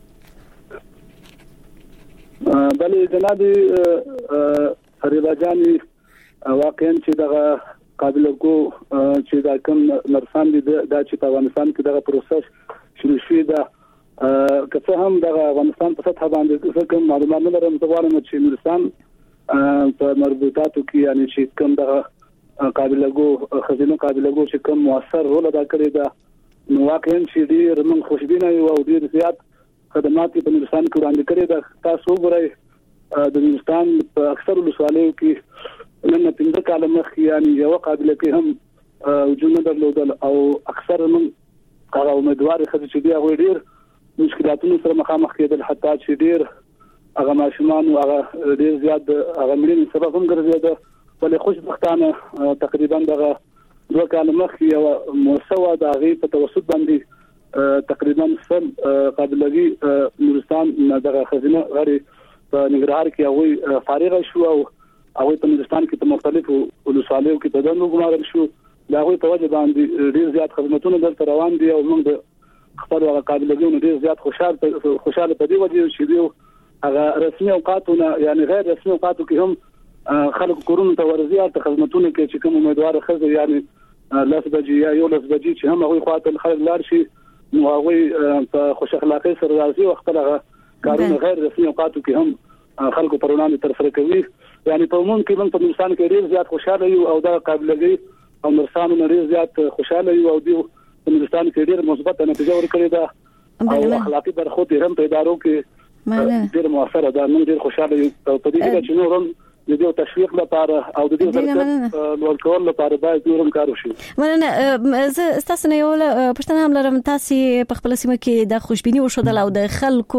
بلې جناب فریبا جان واقعا چې دغه قابل کو چې دا کوم نرسان دي دا چې په افغانستان کې دغه پروسس شروع شوی دا که څه هم د افغانستان په سطح باندې کوم معلومات نه لرم زه غواړم چې نورستان په مربوطاتو کې یعنی چې کوم د قابلګو خزینه قابلګو چې کوم موثر رول ادا کړی دا نو واقعا چې ډیر من خوشبینه یو او ډیر زیات خدمات په نورستان کې وړاندې کړی دا تاسو وګورئ د نورستان په اکثر ولسوالیو کې نن پنځه کاله مخکې یعنی یو قابل کې هم وجود نه درلودل او اکثر من هغه امیدوار خدای چې دی هغه ډیر مشکلاتونو سره مخامخ کېدل حتی چې ډیر هغه ماشومان او هغه ډیر زیات هغه ملي سبب هم ګرځیدل ولې خوشبختانه تقریبا دغه دوه کاله مخکې یو موسسه د هغې په توسط باندې تقریبا سل قابلګي نورستان دغه خزینه غړي په ننګرهار کې هغوی فارغ شو او هغوی په نورستان کې په مختلفو ولسوالیو کې په دنو ګمارل شو د هغوی په وجه باندې ډیر زیات خدمتونه دلته روان دي او موږ د خپل هغه قابلګیونو ډیر زیات خوشاله خوشاله په دې وجه چې دیو هغه رسمي اوقاتونه یعنی غیر رسمي اوقاتو کې هم خلک کورونو ته ورځي او خدمتونه کې چې کوم امیدوار خزر یعنی لاس بجې یا یو لاس بجې چې هم هغوی خاطر خلک لار شي نو هغوی په خوش اخلاقی سره راځي او خپل هغه کارونه غیر رسمي اوقاتو کې هم خلکو پر وړاندې تر سره کوي یعنی په عموم کې موږ په نورستان کې ډیر زیات خوشاله یو او دا قابلګي او نورستان ډیر زیات خوشاله یو او دیو په نورستان کې ډیر مثبت نتیجه ورکړې ده او اخلاقی برخو ته هم په ادارو کې ډیر موثر ده موږ ډیر خوشاله یو په دې کې چې نورم د دې تشویق لپاره او د دې د ورکول لپاره باید نورم کار وشي. مننه. زه تاسو نه یو پښتنه هم لرم تاسو په خپل سیمه کې د خوشبيني وشودل او د خلکو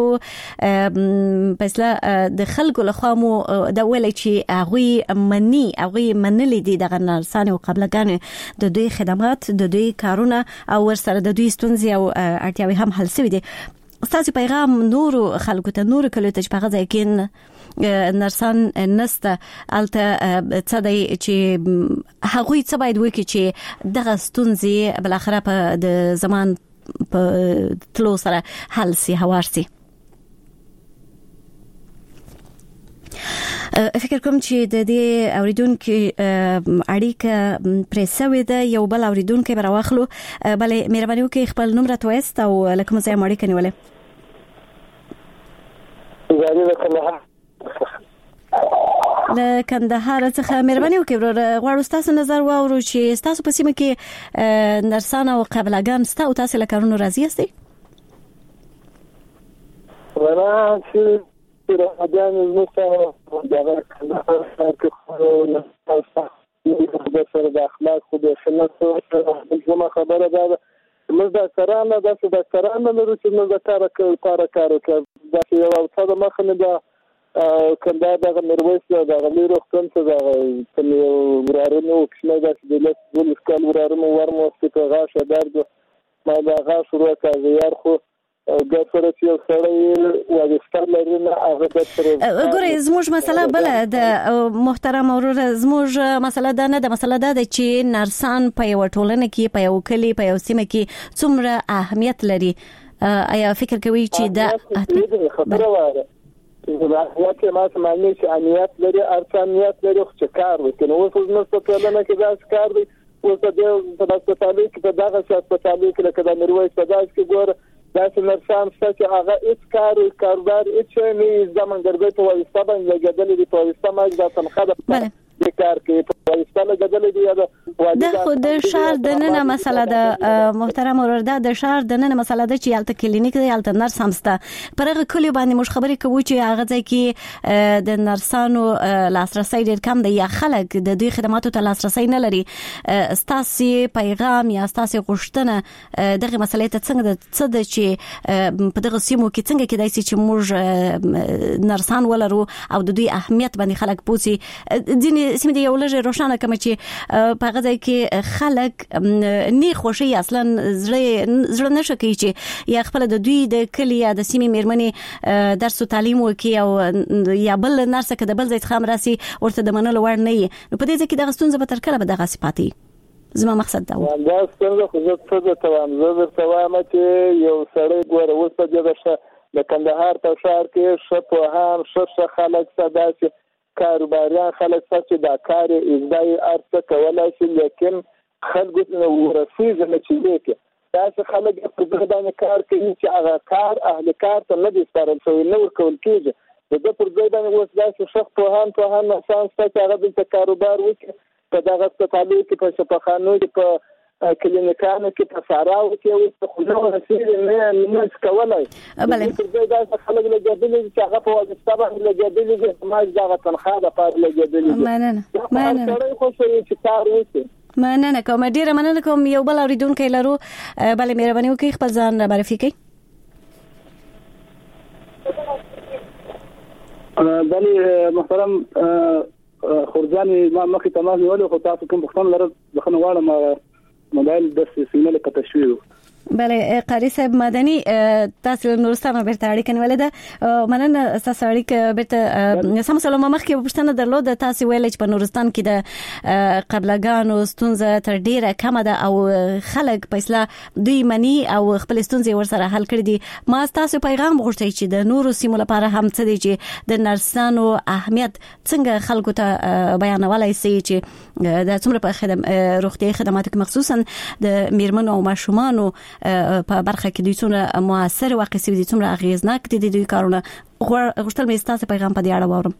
پسله د خلکو له خوا مو د ولې چې هغه منی هغه منلې دي د نرسانه او قبلګان د دوی خدمات د دوی کارونه او ورسره د دوی ستونزې او اړتیاوې هم حل شوي دي. تاسو پیغام نور خلکو ته نور کله ته په غځای کې نرسان نسته الته څه دی چې هغوی څه باید وکړي چې دغه ستونزې بل اخره په د زمان په تلو سره حل سي هوار سي. فکر کوم چې د دې اوریدونکو اړیکه پریسوي ده یو بل اوریدونکو براوخلو بلې مهرباني وکړئ خپل نوم راته وایست او لکه مزه اړیکه نیولې. زاري وکړه له کندهار څخه مهرباني وکړئ غواړو تاسو نظر واورو چې تاسو په سیمه کې نرسان او قبلګان ستاسو تاسو له کارونو راضي یاستئ؟ ورا چې راځي نو څه دا کندهار کې خو نه تاسو د سره د اخلاق خو د شناخت کومه خبره ده موږ د کارانه د څه د کارانه لرو چې موږ د کار کار کار کوي دا یو څه د مخ نه ده کنده د میرویس د غلی روختن څخه د ورارونو کښنه د دولت ول سکال ورارونو ورمو چې غاښه درد ما دا غاښ ورته زیار خو د سره چې سره و د ستل لرنه هغه د سره ګورې زموږ مسله بل د محترم اورور زموږ مسله دا نه د مسله دا چې نرسان په یو ټولنه کې په یو کلی په یو سیمه کې څومره اهمیت لري. آیا فکر کوي چې دا خبره واره زه چې ما سمعني چې امنیت لري ارکانیت لري خو کار وکړي نو اوس نو څه ټولنه کې دا کار دی اوس د په هسپتالي کې په دغه هسپتالي کې لکه د میرویس په داس کې ګور دا چې نرسان چې هغه هیڅ کار کاروبار هیڅ نه زمون ګرځي په واسطه باندې لګیدل دي په واسطه ما د تنخواه د کار کې په واسطه لګیدل دي دا خو د شهر د نن مسله ده محترم اورور دا د شهر د نن مسله ده چې یالته کلینیک دی یالته نرس همسته پرغه کلی باندې مش خبرې کوي چې هغه ځای کې د نرسانو لاسرسي ډېر کم دی یا خلک د دوی خدماتو ته لاسرسي نه لري. ستاسو پیغام یا ستاسو غوښتنه دغه مسلې ته څنګه د څه د چې په دغه سیمو کې څنګه کېدای شي چې موږ نرسان ولرو او د دوی اهمیت باندې خلک پوسي ځینې سیمې دی یو لږه روښانه کوم چې په غځای کې خلک نه خوشي اصلا زړه زړه نشي کوي چې یا خپل د دوی د کلی یا د سیمې میرمنې درس او تعلیم وکي او یا بل نرس کې د بل ځای څخه مرسي ورته د منلو ور نه نو په دې ځکه د غستون زبر تر کله به دغه صفاتي زما مقصد دا و دا څنګه خو زه څه ته وایم زه ته وایم چې یو سړی ګوره اوس په دې د کندهار په ښار کې شپه شه خلک صدا چې کاروباریان خلک چې دا کار ازدای ارڅ کولای شي لیکن خلک نو ورسیږي نه چې لیکي تاسو خلک په دغه باندې کار کوي چې هغه کار اهل کار ته نه دي سپارل شوی نو ورکول کیږي د پر ځای باندې اوس داسې شخص په هان په هان نشان چې هغه د کاروبار وکړي په دغه سپټالو کې په شفاخانو کې په کلینیکانو کې په ساراو کې او خو نو رسېږي نه نه کولای بله دا خلک له جدي چې هغه په واسطه باندې له جدي چې ما دا تنخواه د پاره له جدي مننه مننه خو چې کار وشي مننه کوم ډیره مننه کوم یو بل اوریدونکو لرو بله مهرباني وکړئ خپل ځان معرفي کړئ بله محترم خورجاني ما مخکې تماس نیولو خو تاسو کوم پوښتنه لرئ ځکه غواړم موبایل د سیمه له تشویق بله قاری صاحب مدني تاسو نورستان بیرته اړیکه نیولې ده مننه تاسو اړیکه بیرته سم سلام مخکې پوښتنه درلوده تاسو ویل چې په نورستان کې د قبلګانو ستونزه تر ډیره کم ده او خلک په اصطلاح دوی مني او خپل ستونزې ورسره حل کړي دي ما تاسو پیغام غوښتي چې د نورو سیمو لپاره هم څه دي چې د نرسانو اهمیت څنګه خلکو ته بیانولای شي چې د څومره په خدمت روغتي خدماتو مخصوصا د میرمنو او ماشومانو په برخه کې دوی څومره موثر واقع سي دي څومره اغیزناک دي دوی کارونه غوښتل مې تاسو پیغام په دې اړه واورم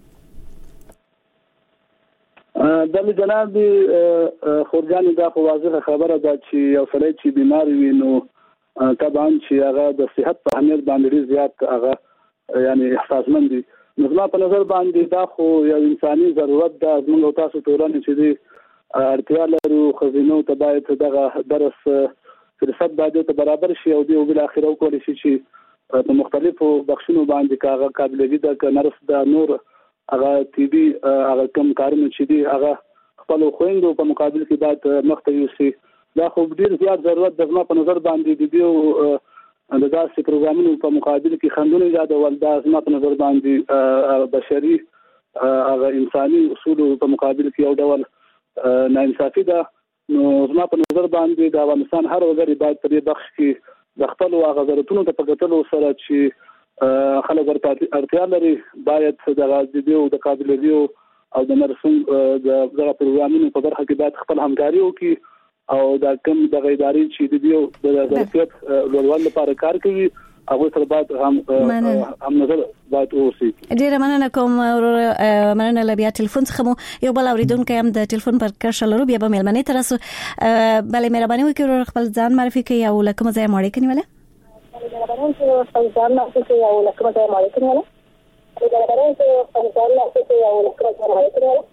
د جناب خورجاني دا خو واضحه خبره ده چې یو سړی چې بیمار وي نو طبعا چې هغه د صحت په اهمیت باندې زیات هغه یعنی احساسمن دي نو زما په نظر باندې دا خو یو انساني ضرورت ده موږ تاسو ټولنه چې دي اړتیا لرو خزینو ته باید دغه درس فرصت باید ته برابر شي او دی او بل اخر او کول شي چې په مختلفو بخشونو باندې کاغه قابلیت د نرس د نور هغه ټي بي هغه کم کارونه چې دي هغه خپل خويندو په مقابل کې باید مخته یوسي دا خو ډیر زیات ضرورت د زما په نظر باندې د دیو د داسې پروګرامونو په مقابل کې خندونه یاد ول دا زما په نظر باندې بشري هغه انساني اصول په مقابل کې یو ډول ناانصافي ده نو زما په نظر باندې د افغانستان هر وګړي باید په دې بخش کې د خپل واغ ضرورتونو ته په کتلو سره چې خلک ورته اړتیا لري باید د غازیو د قابلیتو او د نرسنګ د دغه پروګرامونو په برخه کې باید خپل همکاري وکړي او د کوم د غیداري چې د دیو د ظرفیت لوړولو لپاره کار کوي هغه تر بعد هم هم نظر باید اوسي ډیره مننه کوم مننه لبیا ټلیفون څخه مو یو بل اوریدونکو هم د ټلیفون پر کښه لرو بیا به مېلمنې ترسو بلې مهرباني وکړئ خپل ځان معرفي کړئ او لکه مزه مړ کې نیوله مهرباني وکړئ خپل ځان معرفي کړئ او لکه مزه مړ کې نیوله مهرباني وکړئ خپل ځان معرفي کړئ او لکه مزه مړ کې نیوله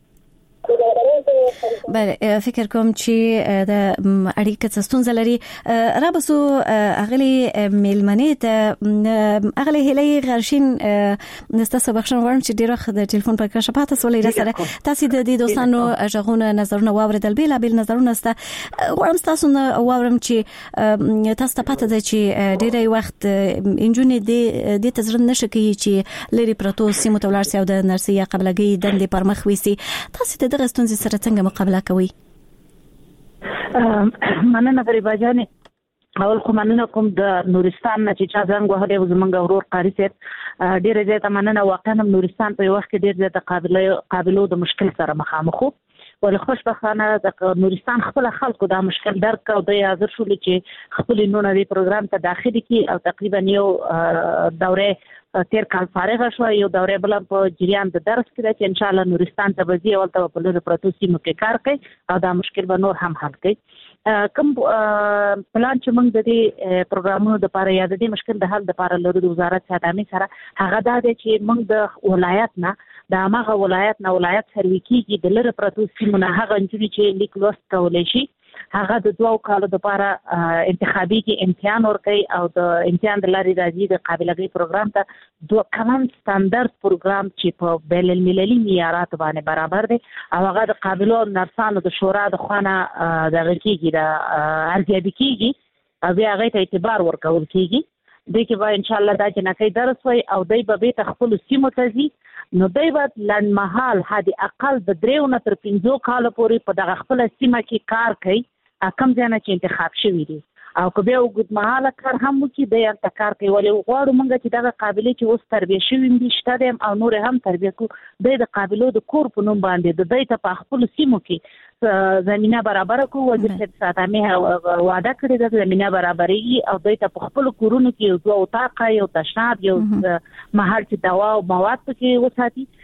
بله فکر کوم چې د اړیکې ستونزه لري را بسو اغلی میلمنې ته اغلی هلي غرشین نستاسو بخښنه غواړم چې ډیره خد ټلیفون پر کښه پاتې سولې سره تاسو د دې دوستانو ژغونه نظرونه واوریدل بیل بیل نظرونه است غواړم تاسو واورم چې تاسو ته پاتې ده چې ډیره وخت انجونې د دې تزرن نشي چې لري پروتو سیمو تولار سي او د نرسي قبلګي دندې پر مخ ويسي تاسو دغه ستونزې سره څنګه مقابله کوئ مننه غریبا جانې اول خو مننه کوم د نورستان نه چې چا څنګه وهلې زمونږ ورور قاری صاحب ډیره زیاته مننه واقعا نورستان په وخت کې ډیر زیاته قابلیت قابلیت د مشکل سره مخامخ وو ول خوشبختانه د نورستان خپل خلکو دا مشکل درک او د حاضر شول چې خپل نونه دی پروګرام ته داخلي کی او تقریبا یو دوره تیر کال فارغ شو یو دوره بل په جریان د درس کې چې ان شاء الله نورستان ته وځي او ته په لور پروتوسی مو کې کار کوي او دا مشکل به نور هم حل کوي کوم پلان چې موږ د دې پروګرامونو د لپاره یا د دې مشکل د حل لپاره لرو د وزارت خدمات سره هغه دا دی چې موږ د ولایت نه د هغه ولایت نه ولایت سروي کیږي د لره پروتوسی مو نه هغه چې لیک لوست کولای شي هغه د دوه کالو لپاره انتخابي کې امتحان ورکړي او د امتحان د لارې راځي د قابلیت پروګرام ته دوه کلن سټانډرډ پروګرام چې په بین المللي معیارات باندې برابر دی او هغه د قابلیت نرسانو د شورا د خوانه د غکیږي د ارزیابي کیږي او بیا هغه ته اعتبار ورکول کیږي د کې به ان شاء الله دا چې نکي درس وي او دای به به تخپل سیمو تزي نو دای به لنمحال هدي اقل د دریو نه تر پنځو کال پورې په دغه خپل سیمه کې کار کوي کم ځنه چې انتخاب شوی دي او که به وګد مهاله کار هم وکي د یو کار کوي ولې غواړو موږ چې دا قابلیت چې اوس تربیه شوی دي شته او نور هم تربیه کو د قابلیت د کور په نوم باندې د دې ته په خپل سیمو کې زمينه برابر کو وزیر ساتامه وعده کړی د زمينه برابرۍ او د ته په خپل کورونو کې یو دوه اتاق یو تشناب یو محل چې دوا او مواد کې وساتي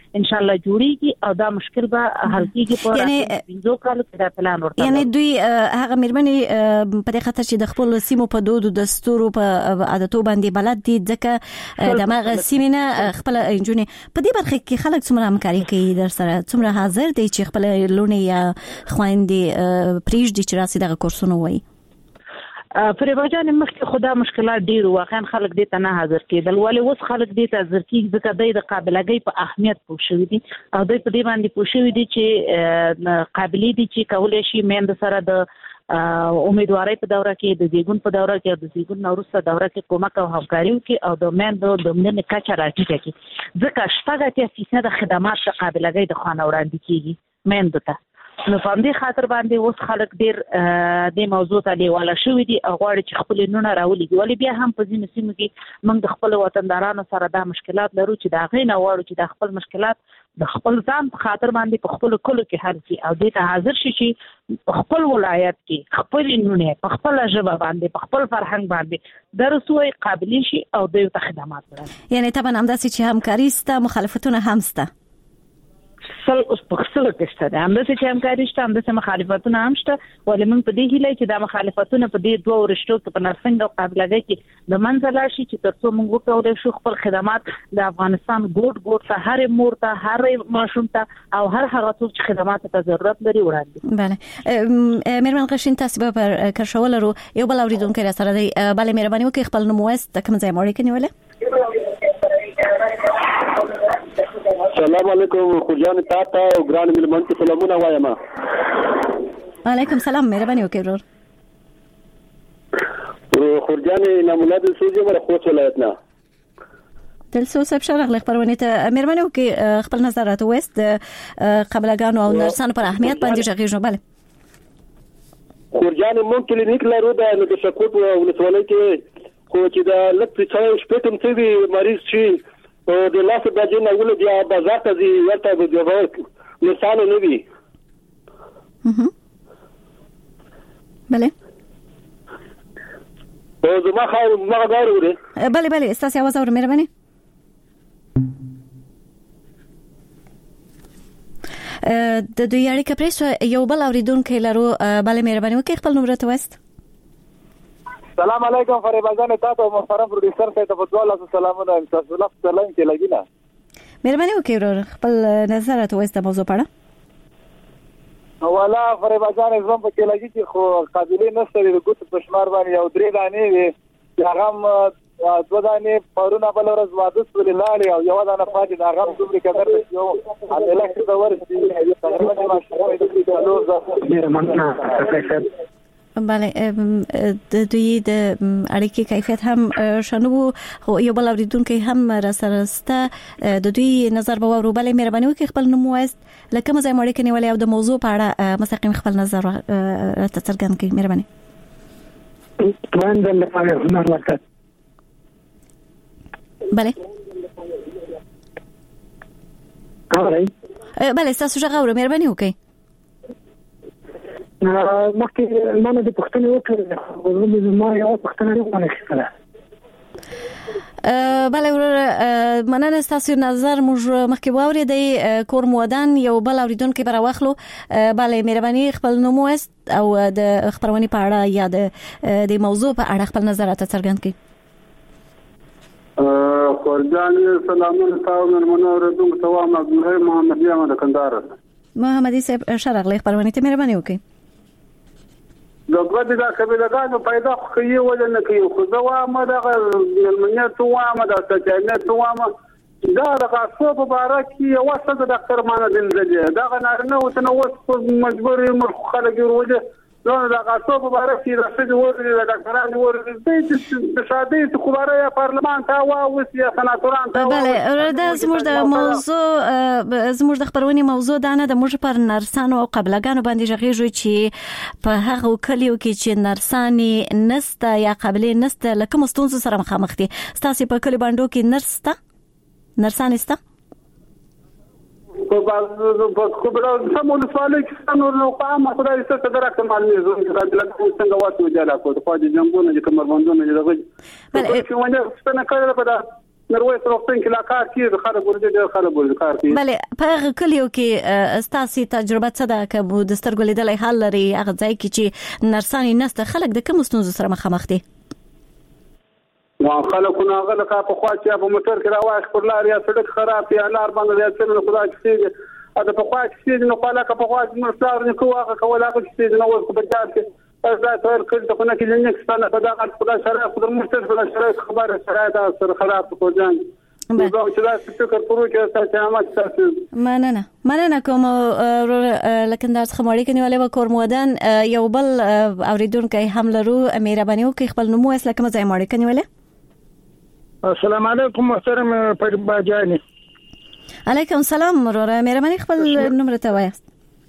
ان شاء الله جوړيږي او دا مشکل به حل کیږي په پنځو کالو کې دا پلان ورته یعنی دوی هغه مېرمنې په دې خاطر چې د خپل سیمو په دود او دستور په عادتو باندې بلد دي ځکه د مغه سیمینه خپل انجونې په دې برخه کې خلک څومره همکاري کوي در سره څومره حاضر دي چې خپل لونې یا خويندې پریج دي چې راسي دغه کورسونه وایي فریبا جان مخکې خدا مشکلات ډیر واقعا خلک دې ته نه حاضر کېدل ولې اوس خلک دې ته حاضر کیږي ځکه د قابلیت په اهمیت پوه شوی دي او دوی په دې باندې پوه شوی دي چې قابلیت دي چې کولای شي مېند سره د امیدوارۍ په دوره کې د زیګون په دوره کې د زیګون نورسته دوره کې کومک او همکاري وکړي او د مېند د مېند کچه راټیټه کړي ځکه شپږ اتیا فیصد خدمات د قابلیت د خانه وړاندې کیږي مېند ته نو په دې خاطر باندې اوس خلک ډیر د موضوع ته لیواله شوې دي او غواړي چې خپل نونه راولي ولې بیا هم په ځینو سیمو کې موږ د خپل وطندارانو سره دا مشکلات لرو چې دا غي نه وړو چې د خپل مشکلات د خپل ځان په خاطر باندې په خپل کلو کې حل کړي او دې ته حاضر شي چې خپل ولایت کې خپل نونه په خپل ژبه باندې په خپل فرهنګ باندې درسوي قابل شي او د خدمات ورکړي یعنی طبعا همداسې چې همکاري ستا مخالفتونه هم ستا سل اوس په خپل کې شته هم د چې همکاري شته هم د مخالفتونه هم شته ولې موږ په دې هیله چې دا مخالفتونه په دې دوه ورشتو کې په نرسنګ او قابلیت کې د منځله شي چې ترڅو موږ وکړو شو خپل خدمات د افغانستان ګوټ ګوټ ته هر مور ته هر ماشوم ته او هر هغه څوک چې خدمات ته ضرورت لري وړاندې. بله مېرمن غشین تاسو به پر کرشول ورو یو بل اوریدونکو سره دی بله مهرباني وکړئ خپل نوم واست کوم ځای موري کې نیولې. السلام علیکم خورجان تاته او ګران ملمن ته سلامونه وایم. وعلیکم سلام مهرباني وکړئ ورور. خورجان نمونه د سوزي مر خوښ ولایت نه تل څو سب شرح لخبرونه ته مهرباني وکړئ خپل نظرات وست قبلګانو او نرسانو پر اهمیت باندې ژغېږو. بله خورجان مونږ کلینیک لرو د نو د شکوت او ولسوالۍ کې خو چې د لک په شپږم څه مریض شي او د لاس د جن اول بیا بازار ته ځي ورته د جوړ نشانه نه وي. بله او زما خو ما غواړم وره بله بله استاسي आवाज اور مهرباني د دوی اړیکه پریس یو بل اوریدونکو لرو. بله مهرباني وکړئ خپل نمبر ته وست. السلام علیکم فریبا جان تاسو محترم پروډوسر ته په ډول سلامونه تاسو له سلام کې لګینا مهرباني وکړئ ورور خپل نظر ته وست موضوع پړه. والا فریبا جان زم په کې لګی چې خو قابلیت نشته د ګوت په شمار باندې یو درې دانې وي هغه دوه دانې پرونه بل ورځ واده سولې لاړې او یو دانه پاتې د هغه دومره قدر یو عمله کې د ورسې تقریبا ماشومې د کلو ځه مننه. بله د دوی د اړیکې کیفیت هم شنو خو یو بل اوریدونکو هم را سره سته د دوی نظر به ورو. بله مهرباني وکړئ خپل نوم واست لکه مزه مړ کې نیولې او د موضوع په اړه مستقیم خپل نظر راته څرګند کړئ. مهرباني وندل لپاره هنر ورکړ. بله اورئ بله تاسو څنګه مهرباني وکړئ. مخکې مانه د پښتنې وکړه ما یو پښتنې وکړه. بله ورور مننه تاسو نظر موږ مخکې واورېدې کور مودان یو بل اوریدونکو پر واخلو. بله مهرباني خپل نوم واست او د خبرونه په اړه یا د موضوع په اړه خپل نظرات څرګند کړئ. خورجان سلامونه تاسو مرمنه اوریدونکو ته وایم عبدالله محمد یما د کندهار. محمدي صاحب شرح لې خبرونه ته مهرباني وکړئ. دغه د قبيلګانو پیدا کوي ولا نه کوي خو دا وامه د ملمنیت وامه د تجارت وامه دا د قصو په باره کې یو څه د ډاکټر مان دلځي دا نه وته نو مجبور مر خلک وروجه نو د قصو په باره کې راځي ورته د ډاکټرانو ورته د شادي خبره یا پارلمان ته واو یا سناتوران ته. بله دا زموږ د موضوع زموږ د خبرونې موضوع دا نه د موږ پر نرسانو او قبلګانو باندې ژغېږو چې په هغه کلیو کې چې نرسانې نسته یا قبلې نسته لکه مستونزو سره مخامخ دي. ستاسو په کلی باندې کې نرسته نرسانې سته په خو بل سمول سوالې کې څنګه نو قام خدای ستاسو درکه معلومه زو چې دا لکه څنګه واسو جلا کو د فاجي جنگونه چې کمر باندې نه دغه بل چې ونه څنګه کړل په دا نروي روغتون کې لا کار کوي خلک ورته ډېر خلک ورته کار کوي. بله په کلیو کې ستاسو تجربه څه ده که مو د سترګو لیدلای حل لري هغه ځای کې چې نرسانې نسته خلک د کوم ستونزو سره مخامخ دي؟ وان خلکونه هغه لکه په خوا چې په موټر کې راوښ پر لار یا سړک خراب یا لار باندې یا څه نه خدای چې دا په خوا کې نو خلا که په خوا کې مرستار نه کوه هغه کول هغه چې نو ورته په جار کې از دا تر کله ته نه کې نه ستانه په دا خدای سره خدای موټر په سره خبره سره دا سره خراب کو ځان نو چې دا فکر پرو چې تاسو هم تاسو مننه مننه کوم لکندار خماړي کني ولې وکور مودن یو بل اوریدونکو هم لرو مهرباني وکړئ خپل نوم وسله کوم ځای ماړي کني ولې. السلام علیکم محترم پربا جانی. علیکم سلام وروره مهرباني خپل نوم راته وایاست.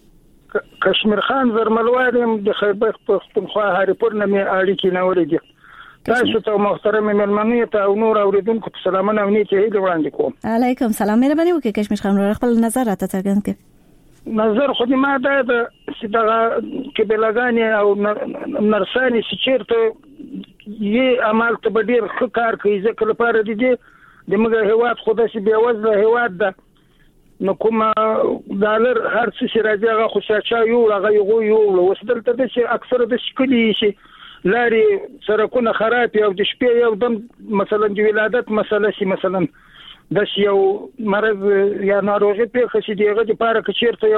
کشمیر خان زرملوارم د خیبر پختونخوا هریپور نه می اړیکې نه ورېږي. تاسو ته محترم مېلمنو ته او نور اوریدونکو ته سلامونه او نیت هیله وړاندې کوم. علیکم سلام مهرباني وکړئ کشمیر خان وروره خپل نظر راته څرګند کړئ. نظر خو دې ما دا د چې د کبلګانی او نرسانی چې چیرته یې عمل ته به ډېر ښه کار کوي ځکه لپاره د دې د موږ هیواد خو داسې بېوزله هیواد ده نو کومه ډالر هر څه چې راځي هغه خو چا یوړ هغه یې ویوړ اوس دلته داسې اکثره داسې کلي چې لارې سړکونه خراب او د شپې یو دم مثلا د ولادت مسله شي مثلا داسې یو مرض یا ناروغي پېښه شي د هغه دپاره که چېرته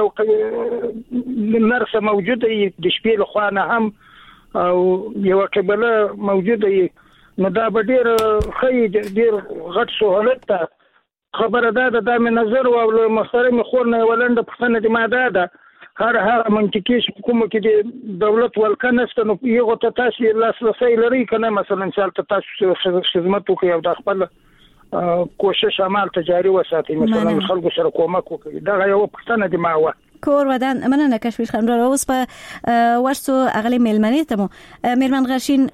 یو نرسه موجوده وي د شپې له خوا نه هم او یو قبله موجوده وي نو دا به ډېر ښه ډېر غټ سهولت ده. خبره دا ده دا مې نظر و او له محترمې خور نه یوه لنډه پوښتنه دې ما دا ده هر هغه منطقي چې کومه کې د دولت ولکه نشته نو هغو ته تاسې لاسرسی لرئ که نه مثلا چې هلته تاسو خدمت وکړئ او دا خپل کوشش عمل ته جاري وساتئ مثلا خلکو سره کومک وکړئ دغه یوه پوښتنه دې ما وه. کور ودان مننه کشمیر خان را اوس په ورسو اغلی ملمنی ته مو میرمن غشین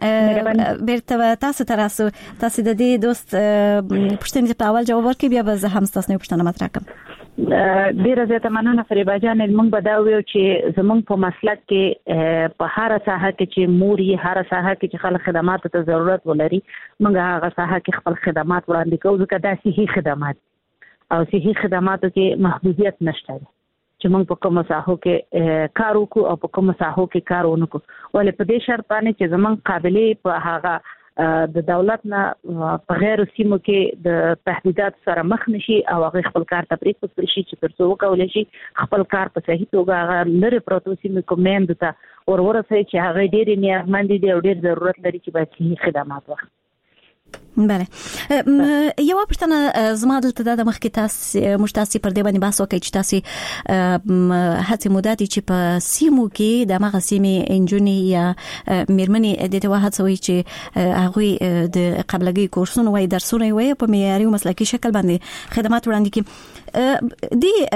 بیرته تاسو تراسو تاسو د دې دوست پښتنې په اول جواب ورکړي بیا به زه هم تاسو نه پښتنه مطرح کوم. ډیره زیاته مننه فریبا جان موږ به دا ویو چې زمونږ په مسلک کې په هر ساحه کې چې موري هر ساحه کې چې خلک خدمات ته ضرورت ولري موږ هغه ساحه کې خپل خدمات وړاندې کوو ځکه دا صحي خدمات او صحي خدماتو کې محدودیت نشته چې موږ په کومه ساحو کې کار وکړو او په کومه ساحو کې کار ونه کړو ولې په دې شرط باندې چې زمونږ قابلیت په هغه د دولت نه په غیر سیمو کې د تهدیدات سره مخ نشي او هغه خپل کار ته پرېښودل شي چې ترڅو وکولای شي خپل کار په صحیح توګه هغه لري پروتو سیمو کومند ته ورورسي چې هغه ډېر نیازمند دي او ډېر ضرورت لري چې باید صحیح خدمات وکړي. بله یو پښتنه زما دلته د مخکې تاسو مشتاسي پر دې باندې بحث وکړي چې تاسو هڅه موداتي چې په سیمو کې د مغه سیمې انجونی یا میرمنې د توه هڅوي چې هغه د قبلګي کورسونه وای درسونه وای په معیاري او مسلکي شکل باندې خدمات وړاندې کړي.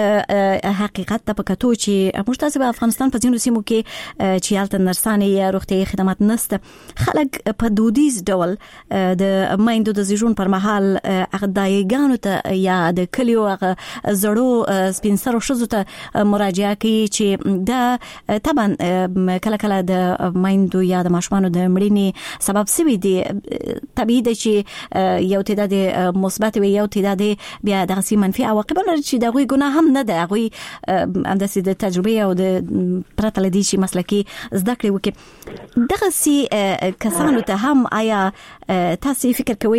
دی حقیقت ته پکاتو چې مشتاسي په افغانستان په ځینو سیمو کې چې هلته نرسانې یا روغتي خدمات نشته خلک په دودیز ډول د مایندو د زیږون پر مهال هغه دایګانو ته یا د کلیو هغه زړو سپینسرو شزو ته مراجعه کوي چې دا طبعا کله کله د مایندو یا د ماشومانو د مړینې سبب سوي دي طبيعي ده چې یو تعداد مثبت وي یو تعداد بیا د غسی منفي عواقب لري چې دا غوي ګناه هم نه ده غوي همداسې د تجربه او د پرته لدی شي مسلکي زده کړې وکي دغه سي کسانو ته هم آیا تاسو فکر کوي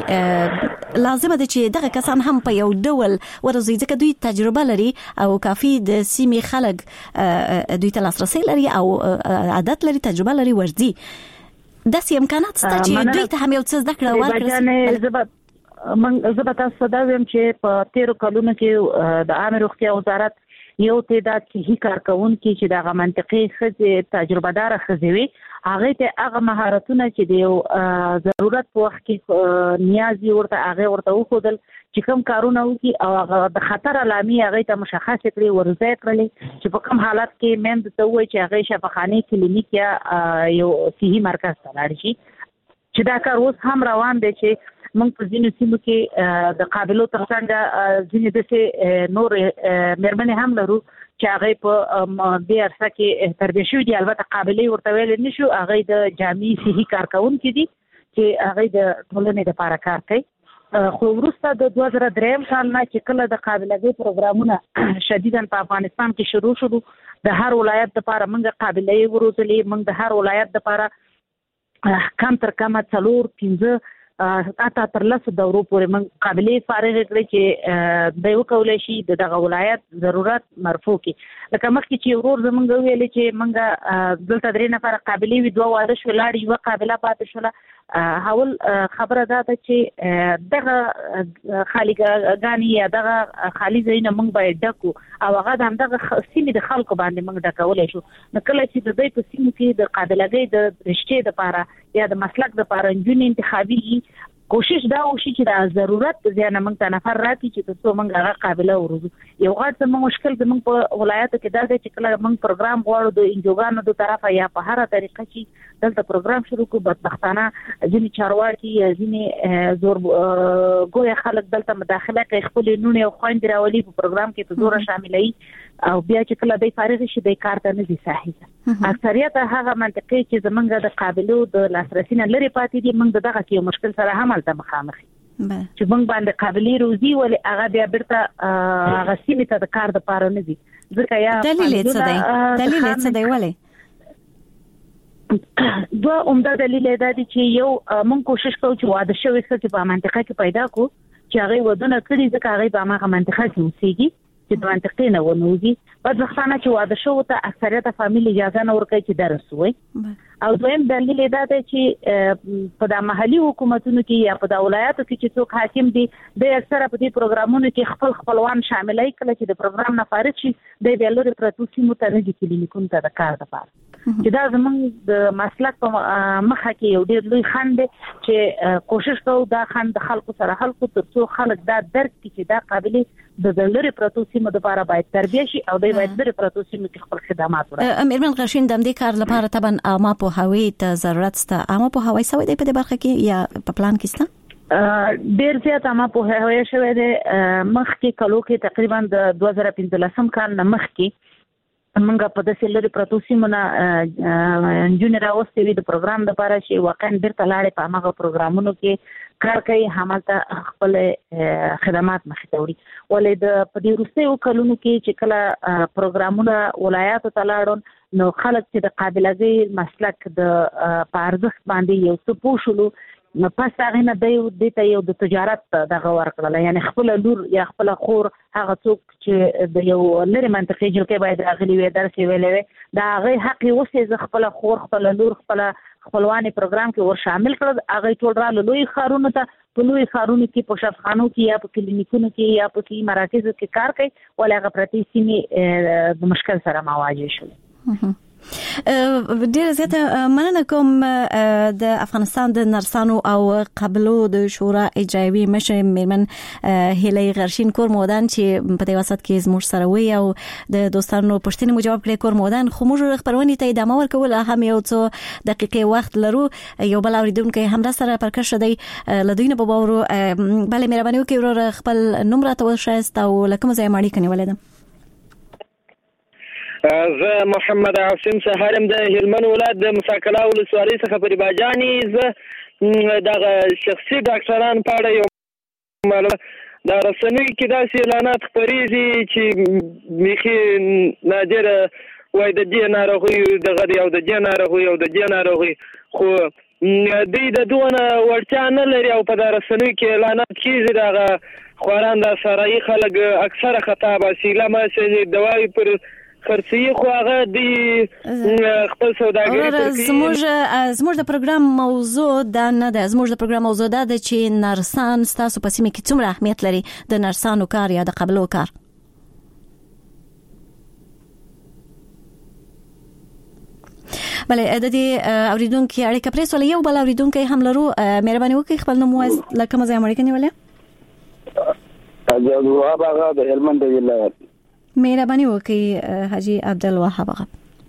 چې لازم ده چې دغه کسان هم په یو ډول ورزي ځکه دوی تجربه لري او کافي د سیمې خلک دوی ته لاسرسي لري او عادت لري تجربه لري ورزي د سیم امکانات ستاسو چې دوی ته هم یو څه زده کړه ورکړي. من زه به تاسو ته وایم چې په تیرو کلونو کې د عامه روغتیا وزارت یو تعداد صحي کارکونکي چې دغه منطقي خځې تجربه دار خځې وي هغه ته هغه مهارتونه چې د ضرورت په وخت کې نیازي ورته هغه ورته وخدل چې کوم کارونه وکي او هغه د خطر علامې هغه ته مشخص کړي ورزه کړلې چې په کوم حالت کې مند ته وایي چې هغه شفاخانه کلینیک یا یو صحي مرکز ته لاړ شي چې دا کار اوس هم روان دی چې موږ په ځینو سیمو کې د قابلو ترڅنګ ځینې داسې نور مېرمنې هم لرو چې هغه په دې عرصه کې تربیه شوي دي البته قابلې ورته ویل نه شو هغه د جامعي صحي کارکونکي دي چې هغه د ټولنې لپاره کار کوي خو وروسته د دوه زره درې کال نه چې کله د قابلګۍ پروګرامونه شدیداً په افغانستان کې شروع شول د هر ولایت لپاره موږ قابلې وروزلې موږ د هر ولایت لپاره کم تر کمه څلور پنځه اته تر لسو دورو پورې موږ قابلې فارغ کړې چې د یو کولای شي د دغه ولایت ضرورت مرفوع کړي لکه مخکې چې ورور زمونږ ویلې چې موږ دلته درې نفره قابلې وي دوه واده شو لاړې یوه قابله پاتې شوله حول خبره دا ده چې دغه خالي ګانې یا دغه خالي ځایونه موږ باید ډکو او هغه د همدغه سیمې د خلکو باندې موږ ډکولی شو نو کله چې د دوی په سیمو کې د قابلګۍ د رشتې دپاره یا د مسلک دپاره نجونې انتخابي کوشش دا وشي چې د ضرورت ځای موږ ته نفر راکړي چې تاسو موږ هغه قابله وروزو یو غټ زموږ مشکل زموږ په ولایتو کې دا دی چې کله موږ پروګرام غواړو د انجوګانو د طرفه یا په هره طریقه چې دلته پروګرام شروع کړو بدبختانه ځینې چارواکي یا ځینې زور ګویا خلک دلته مداخله کوي خپلې نونې او خویندې راولي په پروګرام کې په زوره شاملوي او بیا چې کله دی فارغ شي دی کار ته نه دي صحیح اکثریت هغه منطقې چې زمونږ د قابلو د لاسرسي نه لرې پاتې دي موږ دغه کې یو مشکل سره هم هلته مخامخ چې موږ باندې قابلې روزي ولې هغه بیا بیرته هغه سیمې ته د کار دپاره نه دي ځکه یا دلیل یې څه دی دلیل یې څه دی ولې دوه عمده دلیل دا دی چې یو موږ کوشش کوو چې واده شوي ښځې په منطقه کې پیدا کړو چې هغوی ودونه کړي ځکه هغوی په هماغه منطقه کې اوسېږي چې د منطقې نه ونوځي بدبختانه چې واده شوو ته اکثریت فامیل اجازه نه ورکوي چې درس ووایي او دویم دلیل دا دی چې په د محلي حکومتونو کې یا په د ولایاتو کې چې څوک حاکم دي د اکثره په دې پروګرامونو کې خپل خپلوان شاملوي کله چې د پروګرام نه فارغ شي د بیا لرې پرتو سیمو ته نه دي کلینیکونو ته د کار دپاره چې دا زموږ د مسلک په مخه کې یو ډېر لوی خنډ دی چې کوشش کوو دا خنډ د خلکو سره حل کړو تر څو خلک دا درک کړي چې دا قابلې د لرې پرتو سیمو دپاره باید تربیه شي او دوی باید لرې پرتو سیمو کې خپل خدمات ورکړي. میرمن غرشین د همدې کار لپاره طبعا عامه پوهاوي ته ضرورت شته. عامه پوهاوی سوی دی په دې برخه کې یا په پلان کې شته؟ ډیر زیات عامه پوهاوی شوی دی. مخکې کلو کې تقریبا د دوه زره پنځلسم کال نه مخکې موږ په داسې لرې پرتو سیمو نه نجونې راوستې وې د پروګرام دپاره چې واقعا بیرته لاړې په هماغه پروګرامونو کې کار کوي همالته خپل خدمات مخې ته وړي. ولې د په دې وروستیو کلونو کې چې کله پروګرامونه ولایاتو ته لاړل نو خلک چې د قابلګۍ مسلک د په ارزښت باندې یو څه پوه شولو نو پس هغې نه دی دې ته یو د تجارت دغه ورکړله یعنې خپله لور یا خپله خور هغه څوک چې د یو لرې منطقې جلکې باید راغلي وي درس یې ویلی وی د هغې حق یې اوس یې زه خپله خور خپله لور خپله خپلوانې پروګرام کې ور شامل کړل. هغوی ټول راغله لوی ښارونو ته په لوی ښارونو کې په شفخانو کې یا په کلینیکونو کې یا په صحي مراکزو کې کار کوي ولې هغه پرتې سیمې د مشکل سره مواجه شول. ډیره زیاته مننه کوم د افغانستان د نرسانو او قبلو د شورا اجرایوي مشر میرمن هیلې غرشین کور مودان چې په دې وسط کې زموږ سره وي او د دوستانو پوښتنې مو جواب کړی. کور مودان خو موږ خبرونه ته ادامه ورکول هم یو څو دقیقې وخت لرو. یو بل اوریدونکو هم را سره پرکښ دی لدوینه په باور بل مهرباني وکړئ ورور خپل نوم راته وښایست او لکه مزه ماړی کني ولیدم. زه محمد عاصم سهارم د هلمند ولایت د مساکلا ولسوالۍ څخه په ریباجاني. زه دغه شخصي ډاکټران په اړه یو د رسنیو کې داسې اعلانات خپرې دي چې بیخي نادره وایي د دې ناروغیو دغه دی او د دې ناروغیو او د دې ناروغي خو دوی د دونه وړتیا نه لري او په د رسنیو کې اعلانات کېږي دغه خواران د سرایي خلک اکثره خطا باسي لمسې دوایي پر خرڅي خو هغه دی خپل سوداګري زموږ زموږ د پروګرام موضوع دا نه ده. زموږ د پروګرام موضوع دا ده چې نرسان ستاسو په سیمه کې څومره اهمیت لري د نرسانو کار یا د قبلو کار. بله د دې اوریدونکو اړیکه پرې سول یو بل اوریدونکو هم لرو. مهرباني وکړئ خپل نوم وایي لکه مزه مړی کني ولې عبدالوهاب هغه د هلمند ولایت. مهرباني وکړئ حاجی عبدالوهاب هغه.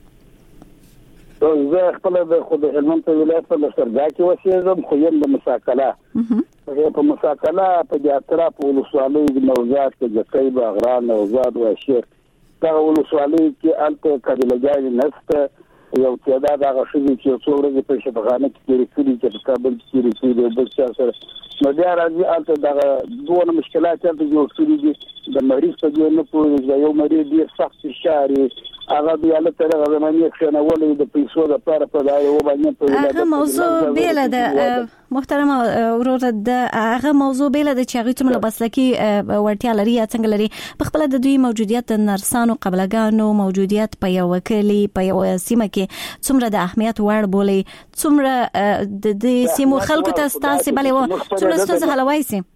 زه خپل د خود هلمند ولایت په لښکرګاه کې اوسېږم خو یم د مساکلا په مساکلا په دې اطراف ولسوالۍ د نوزاد کې جکۍ باغران نوزاد واشیر دغه ولسوالۍ کې هلته قبیلهګانې نشته. یو تعداد هغه ښځې چې څو ورځې په شفاخانه کې تېرې کړي چې په کابل کې تېرې کړي د بل چا سره نو بیا راځي البته دا دوه مشکلات چې جوړ شوي دي د مریض په دې نه پوهیږي یو مریض ډیر سخت شاري هغه بیا له تر هغه باندې خنولې د پیسو لپاره په دا یو باندې په هغه موضوع بیل ده محترم ورور د هغه موضوع بیل ده چې هغه څومره بسلکی ورتیا لري څنګه لري په خپل د دوی موجودیت د نرسانو قبلګانو موجودیت په یو وکیلی په یو سیمه کې څومره د اهمیت وړ بولي څومره د دې سیمو خلکو ته ستاسو بلې و څومره ستاسو حلوای سي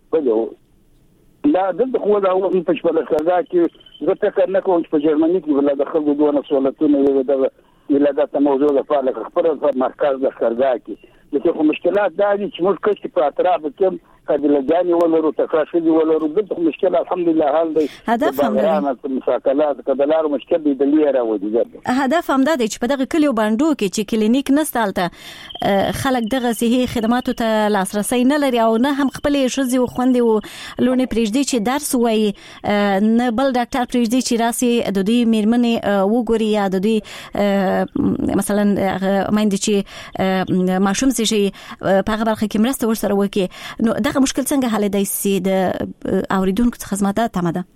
لا دلته خو دا وخت په شپه لږه کې زه فکر نه کوم چې په جرمني کې ولا د خلکو دوه مسؤلیتونه یو د ولادت موضوع لپاره خبره په مرکز د خرګا کې چې خو مشکلات دا دي چې موږ کښ په اطراف کې قبلګانی ولرو تکاشلي ولرو دغه مشکل الحمدلله حال دی هدف هم دی مساکلات کډلار مشکل دی د لیره ودی هدف هم دی چې په دغه کلیو باندې کې چې کلینیک نستالته خلک دغه صحي خدماتو ته لاسرسي نه لري او نه هم خپل شذي او خوندې او لونه پرېږدي چې درس وایي نه بل ډاکټر پرېږدي چې راسي د دوی میرمنې وګوري یا د دوی مثلا مایند چې ماشوم سي په هغه برخه کې مرسته ورسره وکي نو دغه مشکل څنګه حل دی سي د اوریدونکو څخه خدمات تمه ده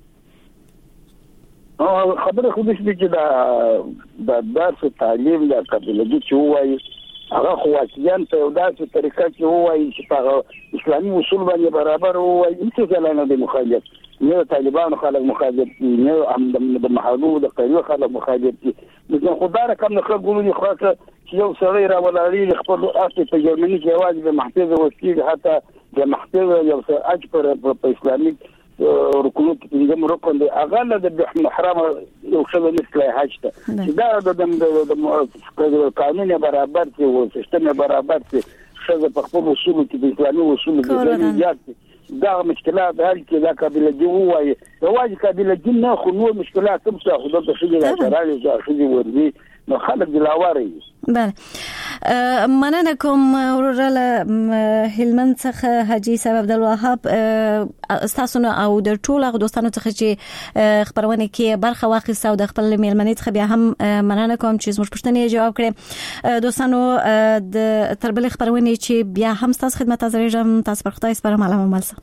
او خبره خو دې چې دا د درس تعلیم د قبلګي چې وایي هغه خو واقعیان په یو داسې طریقه کې وایي چې په اسلامي اصول باندې برابر وایي چې ځلانه د مخالفت نه طالبانو خلک مخالفت نه هم د محلو د قریو خلک مخالفت دي نو خدای کوم خلک ګوري خو چې یو سړی را ولري خپل اصل په جرمني کې واجب محفوظ وسیله حتی د محفوظ یو څه اجبر په اسلامي رکوع کې د رکن دی اغله د محرم یو څه مثل حج ته چې دا د قانون برابر کې او سیستم برابر کې څه په خپل اصول کې د اسلامي اصول کې زیات دا مشکلات هل کې دا قابل دی وایي دا واجب قابل دی نه خو نو مشکلات هم څه خو د شي لا راځي چې شي وردي نو خلک دلاوري بله مننه کوم ورله هلمند څخه حاجی صاحب عبدالوهاب تاسو او د ټولو دوستانو څخه چې خبرونه کې برخه واخیسته او د خپل میلمنې څخه بیا هم مننه کوم چې زموږ پوښتنې جواب کړې دوستانو د تربل خبرونه چې بیا هم تاسو خدمت حاضرېږم تاسو پر خدای سپارم علامه ملسه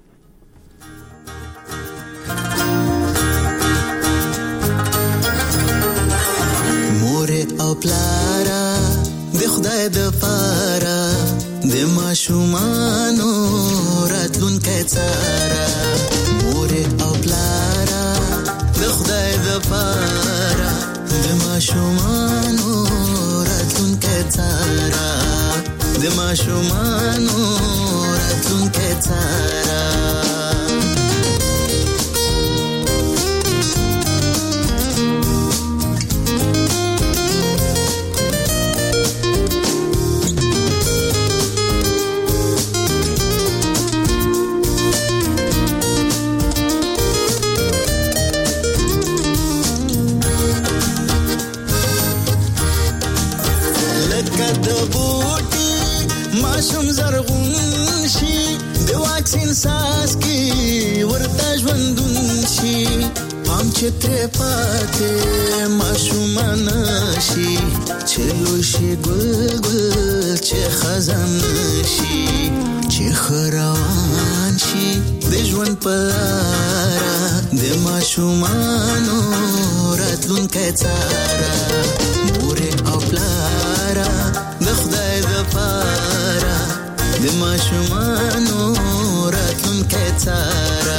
او پلارا د خدای د پارا د ماشومانو راتلون کڅارا مور او پلارا د خدای د پارا د ماشومانو راتلون کڅارا د ماشومانو راتلون کڅارا ماشوم زرغون شي د واکسین ساس کی ورته ژوندون شي هم چې تر پاتې ماشوم نشي چلو شي ګل ګل چې خزان شي چې خروان شي د ژوند پلارا د ماشومانو راتلون کڅارا مور او پلارا د خدای د پارا د ماشومانو راتلون کڅارا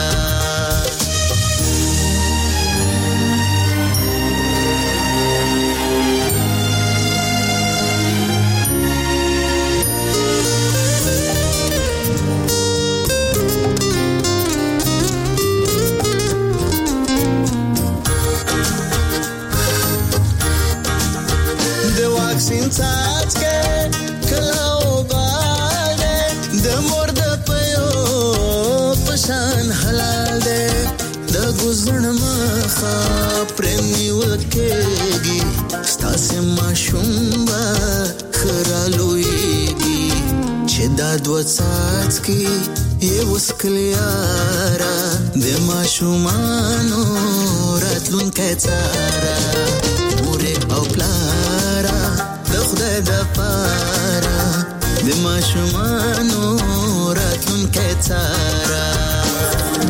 د واکسین څاڅکي کلاو باندې د مور د پيو پشان حلال ده د گزن مخه پرنی وکېږي ستاسو ماشوم با خرالويږي چې دا دوه څاڅکي یې وسکلیارا د ماشومانو راتلون کڅارا مور او پلارا د خدای د پارا د ماشومانو راتلونکي څارا